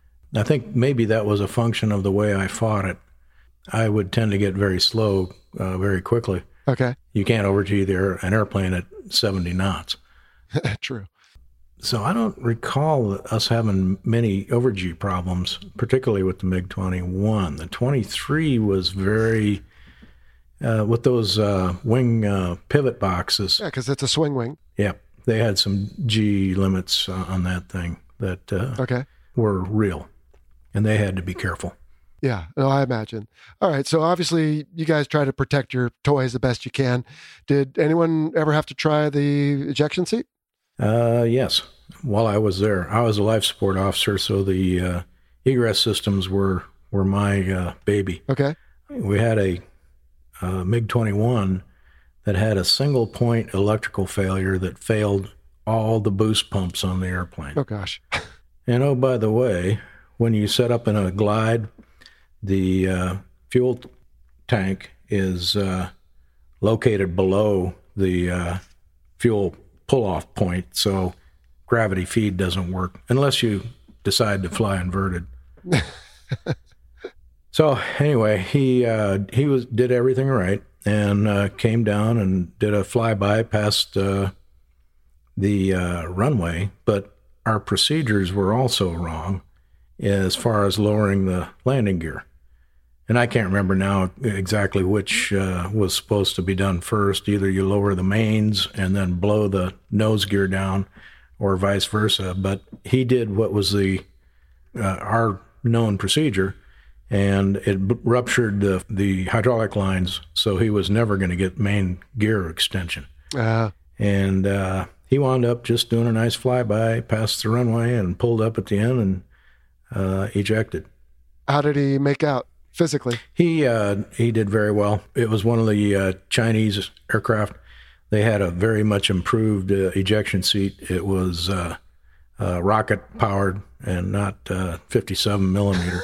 I think maybe that was a function of the way I fought it. I would tend to get very slow uh, very quickly. Okay. You can't over-G the air, an airplane at seventy knots. True. So I don't recall us having many over-G problems, particularly with the MiG twenty-one. The twenty-three was very, uh, with those uh, wing uh, pivot boxes. Yeah, because it's a swing wing. Yeah, they had some G limits uh, on that thing that uh, okay. were real, and they had to be careful. Yeah, no, I imagine. All right, so obviously you guys try to protect your toys the best you can. Did anyone ever have to try the ejection seat? Uh, yes. While I was there, I was a life support officer, so the uh, egress systems were were my uh, baby. Okay. We had a uh, MiG twenty-one that had a single point electrical failure that failed all the boost pumps on the airplane. Oh gosh. And oh, by the way, when you set up in a glide, the uh, fuel tank is uh, located below the uh, fuel pull-off point, so gravity feed doesn't work unless you decide to fly inverted. So anyway, he uh, he was did everything right and uh, came down and did a flyby past uh, the uh, runway, but our procedures were also wrong as far as lowering the landing gear. And I can't remember now exactly which uh, was supposed to be done first. Either you lower the mains and then blow the nose gear down, or vice versa. But he did what was the uh, our known procedure, and it b- ruptured the, the hydraulic lines, so he was never going to get main gear extension. Uh-huh. And uh, he wound up just doing a nice flyby past the runway and pulled up at the end and uh, ejected. How did he make out physically? He uh, he did very well. It was one of the uh, Chinese aircraft. They had a very much improved uh, ejection seat. It was uh, uh, rocket powered and not uh, fifty-seven millimeter.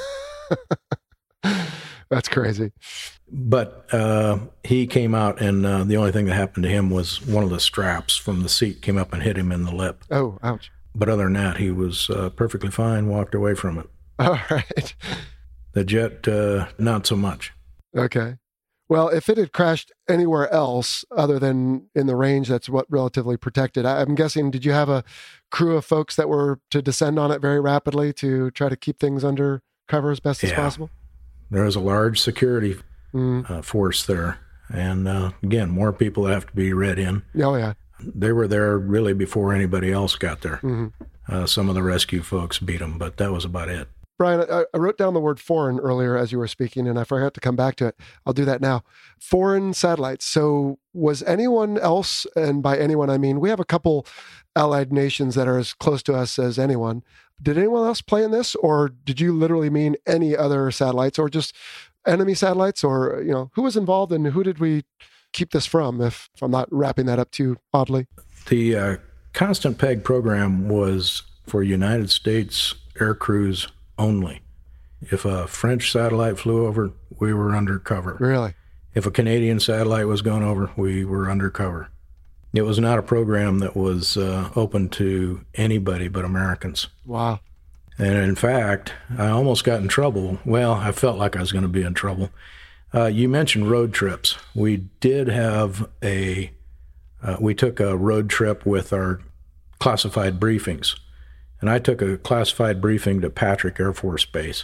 That's crazy. But uh, he came out, and uh, the only thing that happened to him was one of the straps from the seat came up and hit him in the lip. Oh, ouch. But other than that, he was uh, perfectly fine, walked away from it. All right. The jet, uh, not so much. Okay. Well, if it had crashed anywhere else other than in the range that's what relatively protected, I'm guessing, did you have a crew of folks that were to descend on it very rapidly to try to keep things under cover as best yeah. as possible? There was a large security mm. uh, force there. And uh, again, more people have to be read in. Oh, yeah. They were there really before anybody else got there. Mm-hmm. Uh, some of the rescue folks beat them, but that was about it. Brian, I, I wrote down the word foreign earlier as you were speaking, and I forgot to come back to it. I'll do that now. Foreign satellites. So was anyone else, and by anyone I mean, we have a couple allied nations that are as close to us as anyone. Did anyone else play in this, or did you literally mean any other satellites, or just enemy satellites, or, you know, who was involved and who did we keep this from, if, if I'm not wrapping that up too oddly? The uh, Constant Peg program was for United States air crews only. If a French satellite flew over, we were undercover. Really? If a Canadian satellite was going over, we were undercover. It was not a program that was uh, open to anybody but Americans. Wow. And in fact, I almost got in trouble. Well, I felt like I was going to be in trouble. Uh, you mentioned road trips. We did have a, uh, we took a road trip with our classified briefings. And I took a classified briefing to Patrick Air Force Base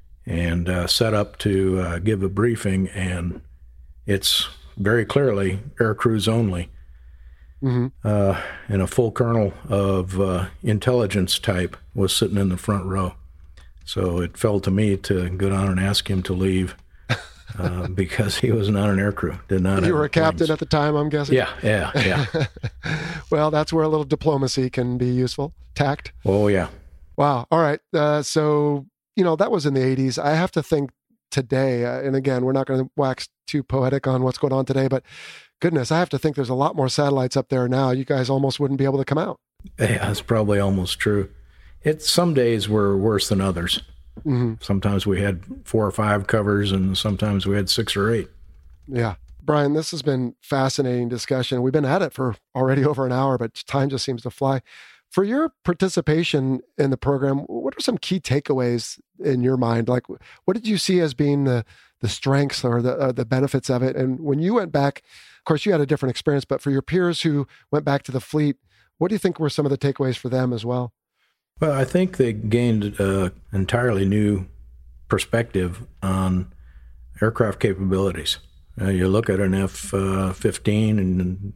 and uh, set up to uh, give a briefing, and it's very clearly air crews only. Mm-hmm. Uh, and a full colonel of uh, intelligence type was sitting in the front row. So it fell to me to go down and ask him to leave uh, because he was not an air crew. Did not. You have were a captain planes. at the time, I'm guessing? Yeah, yeah, yeah. Well, that's where a little diplomacy can be useful. Tact. Oh, yeah. Wow. All right. Uh, so, you know, that was in the eighties. I have to think today, uh, and again, we're not going to wax too poetic on what's going on today, but goodness, I have to think there's a lot more satellites up there now. You guys almost wouldn't be able to come out. Yeah, that's probably almost true. It's some days were worse than others. Mm-hmm. Sometimes we had four or five covers, and sometimes we had six or eight. Yeah. Brian, this has been fascinating discussion. We've been at it for already over an hour, but time just seems to fly. For your participation in the program, what are some key takeaways in your mind? Like, what did you see as being the the strengths or the uh, the benefits of it? And when you went back, of course, you had a different experience, but for your peers who went back to the fleet, what do you think were some of the takeaways for them as well? Well, I think they gained an entirely new perspective on aircraft capabilities. Uh, you look at an F fifteen, and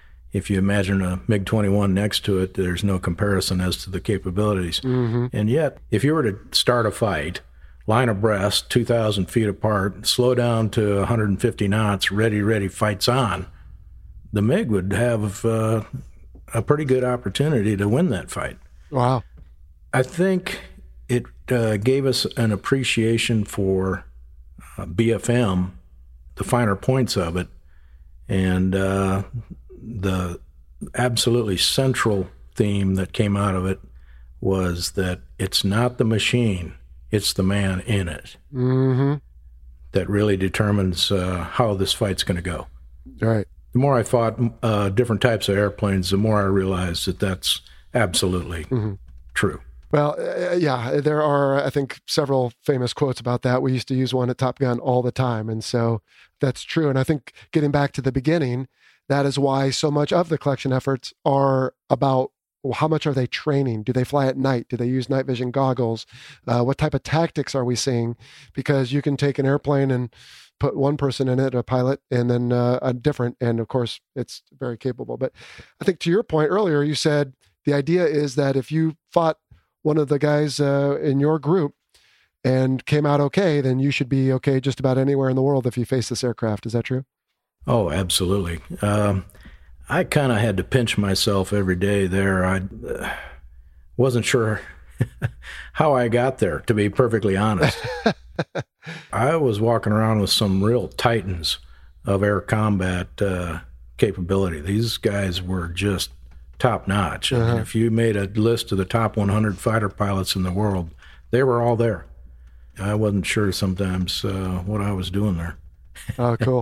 if you imagine a MiG twenty-one next to it, there's no comparison as to the capabilities. Mm-hmm. And yet, if you were to start a fight, line abreast, two thousand feet apart, slow down to one hundred fifty knots, ready, ready, fights on, the MiG would have uh, a pretty good opportunity to win that fight. Wow. I think it uh, gave us an appreciation for uh, B F M, the finer points of it, and uh, the absolutely central theme that came out of it was that it's not the machine, it's the man in it mm-hmm. that really determines uh, how this fight's going to go. Right. The more I fought uh, different types of airplanes, the more I realized that that's absolutely mm-hmm. true. Well, uh, yeah, there are, I think, several famous quotes about that. We used to use one at Top Gun all the time. And so that's true. And I think getting back to the beginning, that is why so much of the collection efforts are about, well, how much are they training? Do they fly at night? Do they use night vision goggles? Uh, what type of tactics are we seeing? Because you can take an airplane and put one person in it, a pilot, and then uh, a different. And of course, it's very capable. But I think to your point earlier, you said the idea is that if you fought one of the guys uh, in your group and came out okay, then you should be okay just about anywhere in the world if you face this aircraft. Is that true? Oh, absolutely. Um, I kind of had to pinch myself every day there. I uh, wasn't sure how I got there, to be perfectly honest. I was walking around with some real titans of air combat uh, capability. These guys were just top notch. Uh-huh. I mean, if you made a list of the top one hundred fighter pilots in the world, they were all there. I wasn't sure sometimes uh, what I was doing there. Oh, cool.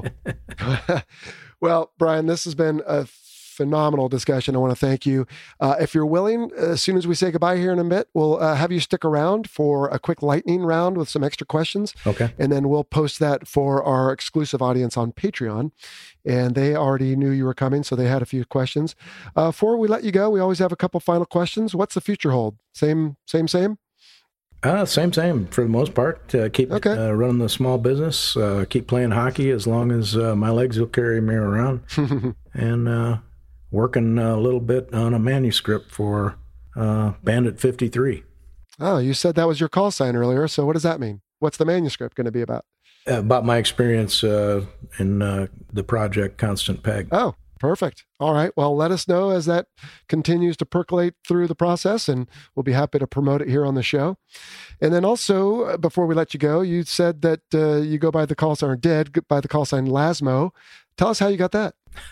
Well, Brian, this has been a phenomenal discussion. I want to thank you. Uh, if you're willing, as soon as we say goodbye here in a bit, we'll uh, have you stick around for a quick lightning round with some extra questions. Okay. And then we'll post that for our exclusive audience on Patreon. And they already knew you were coming, so they had a few questions. Uh, before we let you go, we always have a couple final questions. What's the future hold? Same, same, same? Uh, same, same for the most part. Uh, keep okay. uh, running the small business. Uh, keep playing hockey as long as uh, my legs will carry me around. and uh, working a little bit on a manuscript for uh, Bandit fifty-three. Oh, you said that was your call sign earlier. So what does that mean? What's the manuscript going to be about? Uh, about my experience uh, in uh, the project Constant Peg. Oh, perfect. All right. Well, let us know as that continues to percolate through the process, and we'll be happy to promote it here on the show. And then also, uh, before we let you go, you said that uh, you go by the call sign, or did by the call sign Lasmo. Tell us how you got that.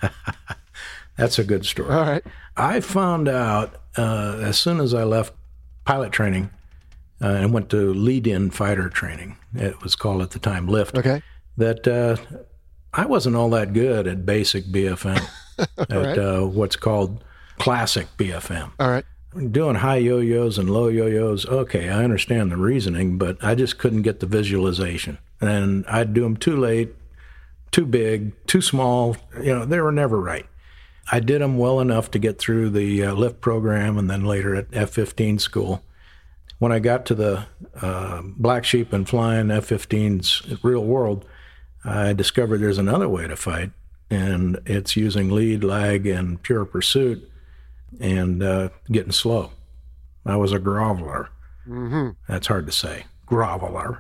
That's a good story. All right. I found out uh, as soon as I left pilot training uh, and went to lead-in fighter training. It was called at the time LIFT. Okay. That uh, I wasn't all that good at basic B F M, at right. uh, what's called classic B F M. All right. Doing high yo-yos and low yo-yos, okay, I understand the reasoning, but I just couldn't get the visualization. And I'd do them too late, too big, too small. You know, they were never right. I did them well enough to get through the uh, LIFT program and then later at F fifteen school. When I got to the uh, Black Sheep and flying F fifteens real world, I discovered there's another way to fight, and it's using lead, lag, and pure pursuit and uh, getting slow. I was a groveler. Mm-hmm. That's hard to say, groveler.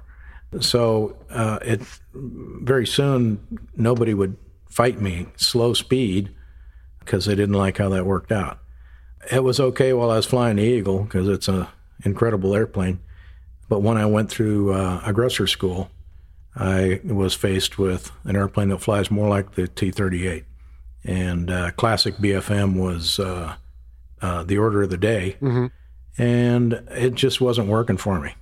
So uh, it very soon nobody would fight me slow speed because they didn't like how that worked out. It was okay while I was flying the Eagle because it's an incredible airplane. But when I went through uh, aggressor school, I was faced with an airplane that flies more like the T thirty-eight. And uh, classic B F M was uh, uh, the order of the day. Mm-hmm. And it just wasn't working for me.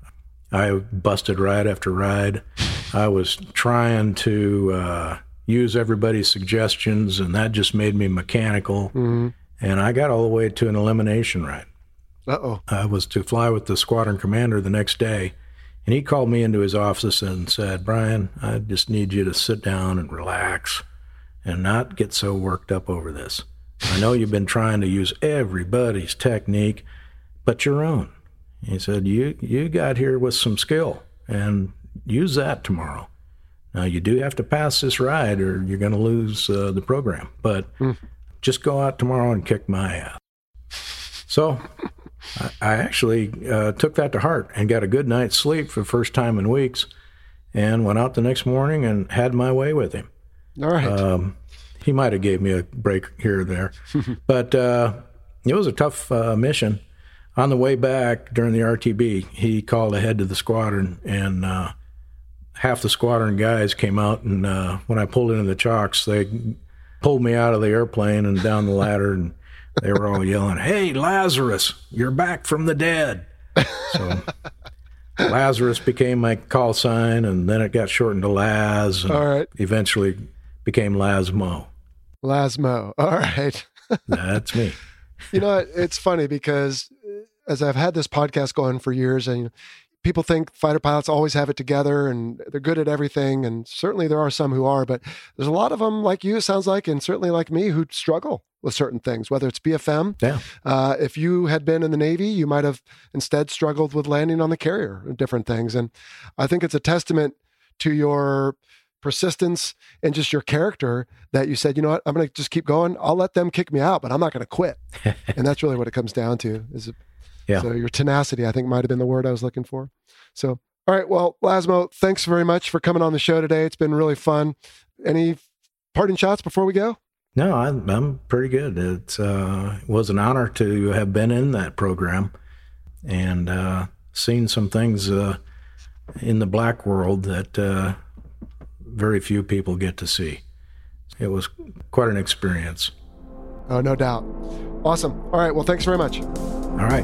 I busted ride after ride. I was trying to uh, use everybody's suggestions, and that just made me mechanical. Mm-hmm. And I got all the way to an elimination ride. Uh-oh. I was to fly with the squadron commander the next day, and he called me into his office and said, Brian, I just need you to sit down and relax and not get so worked up over this. I know you've been trying to use everybody's technique, but your own. He said, you you got here with some skill, and use that tomorrow. Now, you do have to pass this ride or you're going to lose uh, the program, but mm. just go out tomorrow and kick my ass. So I, I actually uh, took that to heart and got a good night's sleep for the first time in weeks and went out the next morning and had my way with him. All right. Um, he might have gave me a break here or there, but uh, it was a tough uh, mission. On the way back during the R T B, he called ahead to the squadron, and uh, half the squadron guys came out, and uh, when I pulled into the chocks, they pulled me out of the airplane and down the ladder, and they were all yelling, "Hey, Lazarus, you're back from the dead." So Lazarus became my call sign, and then it got shortened to Laz, and all right. eventually became Lazmo. Lazmo. All right. That's me. You know, it's funny because as I've had this podcast going for years, and people think fighter pilots always have it together and they're good at everything. And certainly there are some who are, but there's a lot of them like you, it sounds like, and certainly like me, who struggle with certain things, whether it's B F M. Yeah. Uh, if you had been in the Navy, you might have instead struggled with landing on the carrier and different things. And I think it's a testament to your persistence and just your character that you said, you know what, I'm going to just keep going. I'll let them kick me out, but I'm not going to quit. And that's really what it comes down to. Is it, yeah. So your tenacity, I think, might have been the word I was looking for. So, all right. Well, Lazmo, thanks very much for coming on the show today. It's been really fun. Any parting shots before we go? No, I'm, I'm pretty good. It's, uh, it was an honor to have been in that program and uh, seen some things uh, in the black world that uh, very few people get to see. It was quite an experience. Oh, no doubt. Awesome. All right. Well, thanks very much. All right.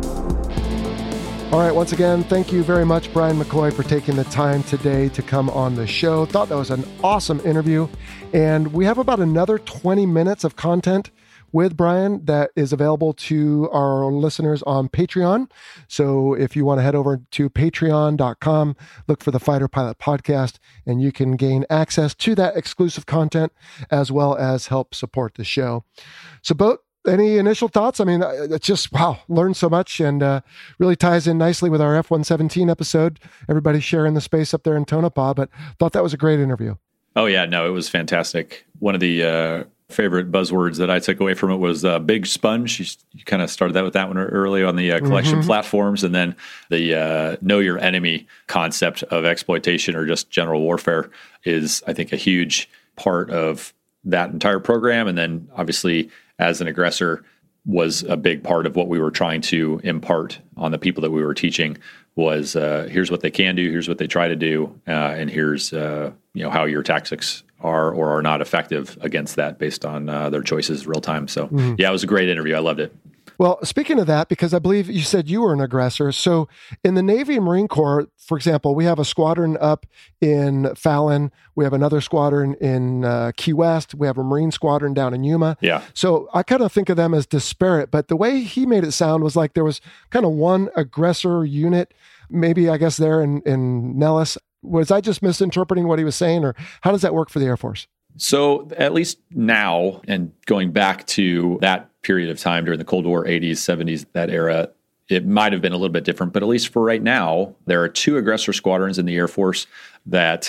All right. Once again, thank you very much, Brian McCoy, for taking the time today to come on the show. Thought that was an awesome interview. And we have about another twenty minutes of content with Brian that is available to our listeners on Patreon. So if you want to head over to patreon dot com, look for the Fighter Pilot Podcast, and you can gain access to that exclusive content as well as help support the show. So, Boat, any initial thoughts? I mean, it's just, wow, learned so much, and uh, really ties in nicely with our F one seventeen episode. Everybody sharing the space up there in Tonopah, but thought that was a great interview. Oh, yeah, no, it was fantastic. One of the uh, favorite buzzwords that I took away from it was uh, big sponge. You, you kind of started that with that one early on the uh, collection mm-hmm. platforms, and then the uh, know your enemy concept of exploitation or just general warfare is, I think, a huge part of that entire program. And then obviously as an aggressor was a big part of what we were trying to impart on the people that we were teaching was uh, here's what they can do, here's what they try to do, uh, and here's uh, you know how your tactics are or are not effective against that based on uh, their choices real time. So mm-hmm. yeah, it was a great interview. I loved it. Well, speaking of that, because I believe you said you were an aggressor. So in the Navy and Marine Corps, for example, we have a squadron up in Fallon. We have another squadron in uh, Key West. We have a Marine squadron down in Yuma. Yeah. So I kind of think of them as disparate, but the way he made it sound was like there was kind of one aggressor unit, maybe I guess there in, in Nellis. Was I just misinterpreting what he was saying, or how does that work for the Air Force? So at least now, and going back to that period of time during the Cold War, eighties, seventies, that era, it might have been a little bit different. But at least for right now, there are two aggressor squadrons in the Air Force that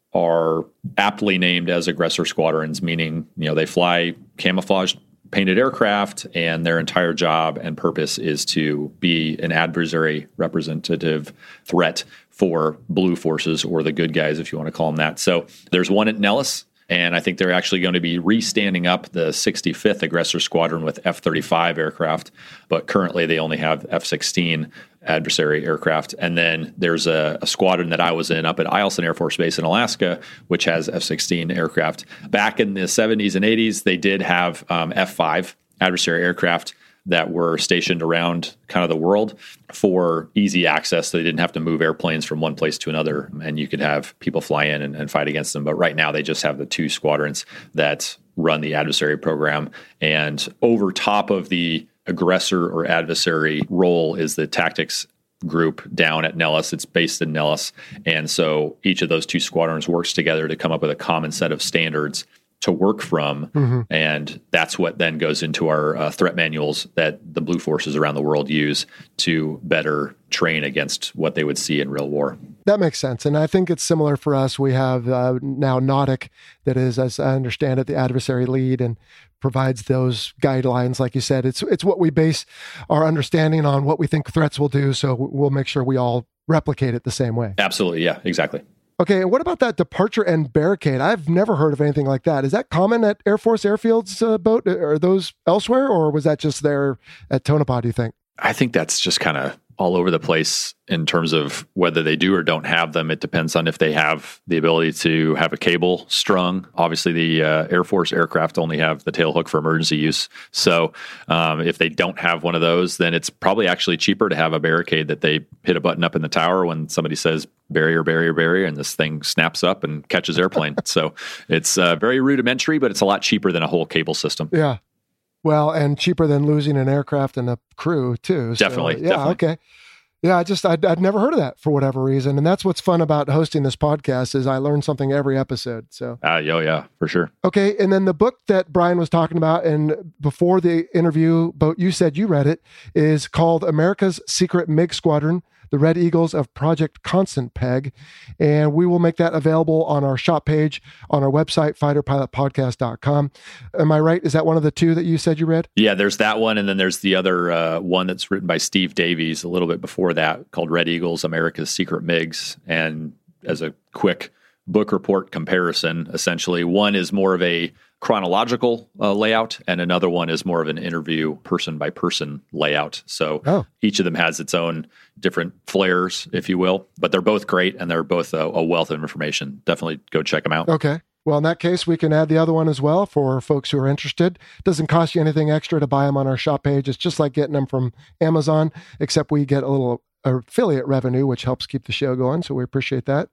are aptly named as aggressor squadrons, meaning, you know, they fly camouflaged painted aircraft, and their entire job and purpose is to be an adversary representative threat for blue forces, or the good guys, if you want to call them that. So there's one at Nellis, and I think they're actually going to be re-standing up the sixty-fifth Aggressor Squadron with F thirty-five aircraft, but currently they only have F sixteen adversary aircraft. And then there's a, a squadron that I was in up at Eielson Air Force Base in Alaska, which has F sixteen aircraft. Back in the seventies and eighties, they did have um, F five adversary aircraft that were stationed around kind of the world for easy access. So they didn't have to move airplanes from one place to another, and you could have people fly in and, and fight against them. But right now they just have the two squadrons that run the adversary program. And over top of the aggressor or adversary role is the tactics group down at Nellis. It's based in Nellis. And so each of those two squadrons works together to come up with a common set of standards to work from. Mm-hmm. And that's what then goes into our uh, threat manuals that the blue forces around the world use to better train against what they would see in real war. That makes sense. And I think it's similar for us. We have uh, now NAUTIC that is, as I understand it, the adversary lead and provides those guidelines. Like you said, it's it's what we base our understanding on, what we think threats will do. So we'll make sure we all replicate it the same way. Absolutely. Yeah, exactly. Okay, and what about that departure and barricade? I've never heard of anything like that. Is that common at Air Force airfields, uh, boat? Are those elsewhere, or was that just there at Tonopah, do you think? I think that's just kind of all over the place in terms of whether they do or don't have them. It depends on if they have the ability to have a cable strung. Obviously, the uh, Air Force aircraft only have the tail hook for emergency use. So um, if they don't have one of those, then it's probably actually cheaper to have a barricade that they hit a button up in the tower when somebody says barrier, barrier, barrier, and this thing snaps up and catches airplane. So it's uh, very rudimentary, but it's a lot cheaper than a whole cable system. Yeah. Well, and cheaper than losing an aircraft and a crew too. So, definitely. Yeah. Definitely. Okay. Yeah. I just, I'd, I'd never heard of that for whatever reason. And that's what's fun about hosting this podcast is I learn something every episode. So, uh, oh yeah, for sure. Okay. And then the book that Brian was talking about, and before the interview, but you said you read it, is called America's Secret MiG Squadron, The Red Eagles of Project Constant Peg. And we will make that available on our shop page on our website, fighter pilot podcast dot com. Am I right? Is that one of the two that you said you read? Yeah, there's that one. And then there's the other uh, one that's written by Steve Davies a little bit before that, called Red Eagles, America's Secret MiGs. And as a quick book report comparison, essentially, one is more of a chronological uh, layout, and another one is more of an interview person by person layout. So oh. each of them has its own different flares, if you will, but they're both great, and they're both a, a wealth of information. Definitely go check them out. Okay. Well, in that case, we can add the other one as well for folks who are interested. It doesn't cost you anything extra to buy them on our shop page. It's just like getting them from Amazon, except we get a little affiliate revenue, which helps keep the show going. So we appreciate that.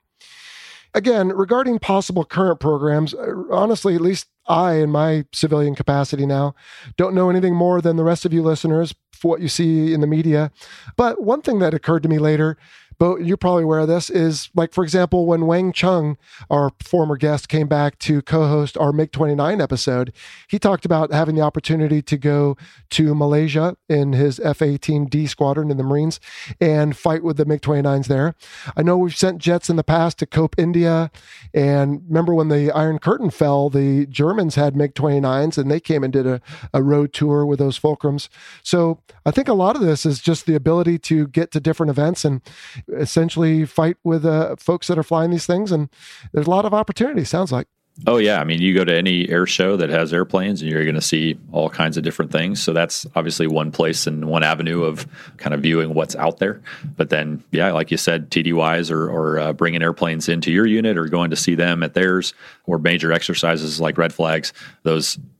Again, regarding possible current programs, honestly, at least I, in my civilian capacity now, don't know anything more than the rest of you listeners for what you see in the media. But one thing that occurred to me later, but you're probably aware of this, is like, for example, when Wang Chung, our former guest, came back to co-host our MiG twenty-nine episode, he talked about having the opportunity to go to Malaysia in his F eighteen D squadron in the Marines and fight with the MiG twenty-nines there. I know we've sent jets in the past to Cope, India. And remember when the Iron Curtain fell, the Germans had MiG twenty-nines and they came and did a, a road tour with those Fulcrums. So I think a lot of this is just the ability to get to different events and essentially fight with uh, folks that are flying these things. And there's a lot of opportunity, sounds like. Oh, yeah. I mean, you go to any air show that has airplanes and you're going to see all kinds of different things. So that's obviously one place and one avenue of kind of viewing what's out there. But then, yeah, like you said, T D Ys or, or uh, bringing airplanes into your unit or going to see them at theirs, or major exercises like Red Flags, those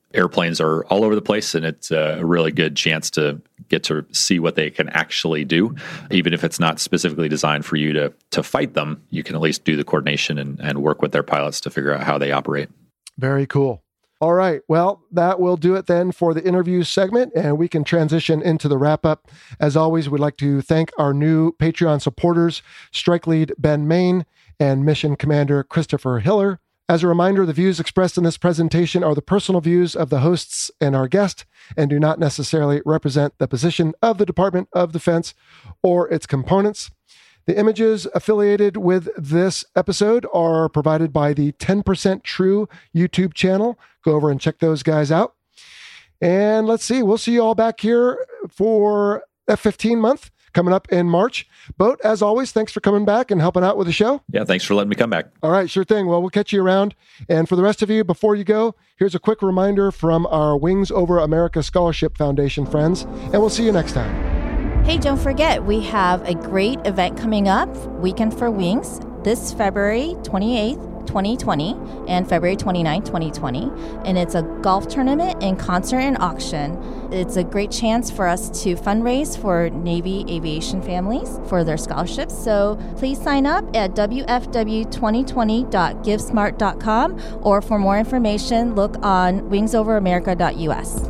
airplanes are all over the place, and it's a really good chance to get to see what they can actually do. Even if it's not specifically designed for you to to fight them, you can at least do the coordination and, and work with their pilots to figure out how they operate. Very cool. All right. Well, that will do it then for the interview segment, and we can transition into the wrap-up. As always, we'd like to thank our new Patreon supporters, Strike Lead Ben Main and Mission Commander Christopher Hiller. As a reminder, the views expressed in this presentation are the personal views of the hosts and our guest, and do not necessarily represent the position of the Department of Defense or its components. The images affiliated with this episode are provided by the ten percent True YouTube channel. Go over and check those guys out. And let's see, we'll see you all back here for F fifteen month coming up in March. Boat, as always, thanks for coming back and helping out with the show. Yeah, thanks for letting me come back. All right, sure thing. Well, we'll catch you around. And for the rest of you, before you go, here's a quick reminder from our Wings Over America Scholarship Foundation friends, and we'll see you next time. Hey, don't forget, we have a great event coming up, Weekend for Wings, this February twenty-eighth, twenty twenty, and February twenty-ninth, twenty twenty. And it's a golf tournament and concert and auction. It's a great chance for us to fundraise for Navy aviation families for their scholarships. So please sign up at w f w twenty twenty dot give smart dot com, or for more information, look on wings over america dot u s.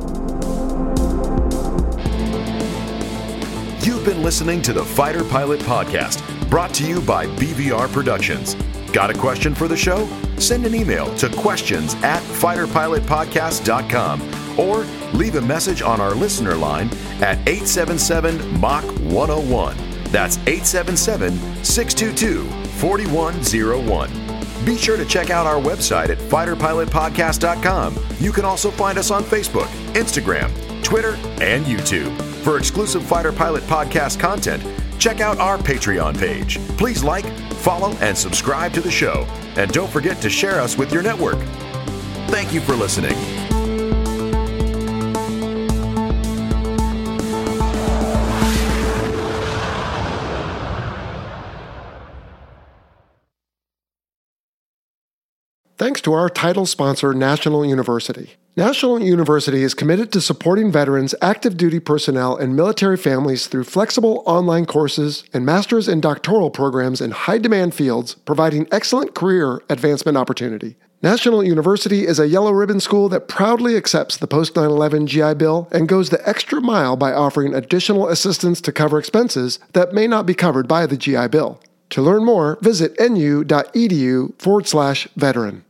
You've been listening to the Fighter Pilot Podcast, brought to you by B V R Productions. Got a question for the show? Send an email to questions at fighter pilot podcast dot com or leave a message on our listener line at eight seven seven M A C H one oh one. That's eight seven seven, six two two, four one zero one. Be sure to check out our website at fighter pilot podcast dot com. You can also find us on Facebook, Instagram, Twitter, and YouTube. For exclusive Fighter Pilot Podcast content, check out our Patreon page. Please like, follow, and subscribe to the show. And don't forget to share us with your network. Thank you for listening. Thanks to our title sponsor, National University. National University is committed to supporting veterans, active duty personnel, and military families through flexible online courses and master's and doctoral programs in high-demand fields, providing excellent career advancement opportunity. National University is a yellow ribbon school that proudly accepts the post nine eleven G I Bill and goes the extra mile by offering additional assistance to cover expenses that may not be covered by the G I Bill. To learn more, visit nu.edu forward slash veteran.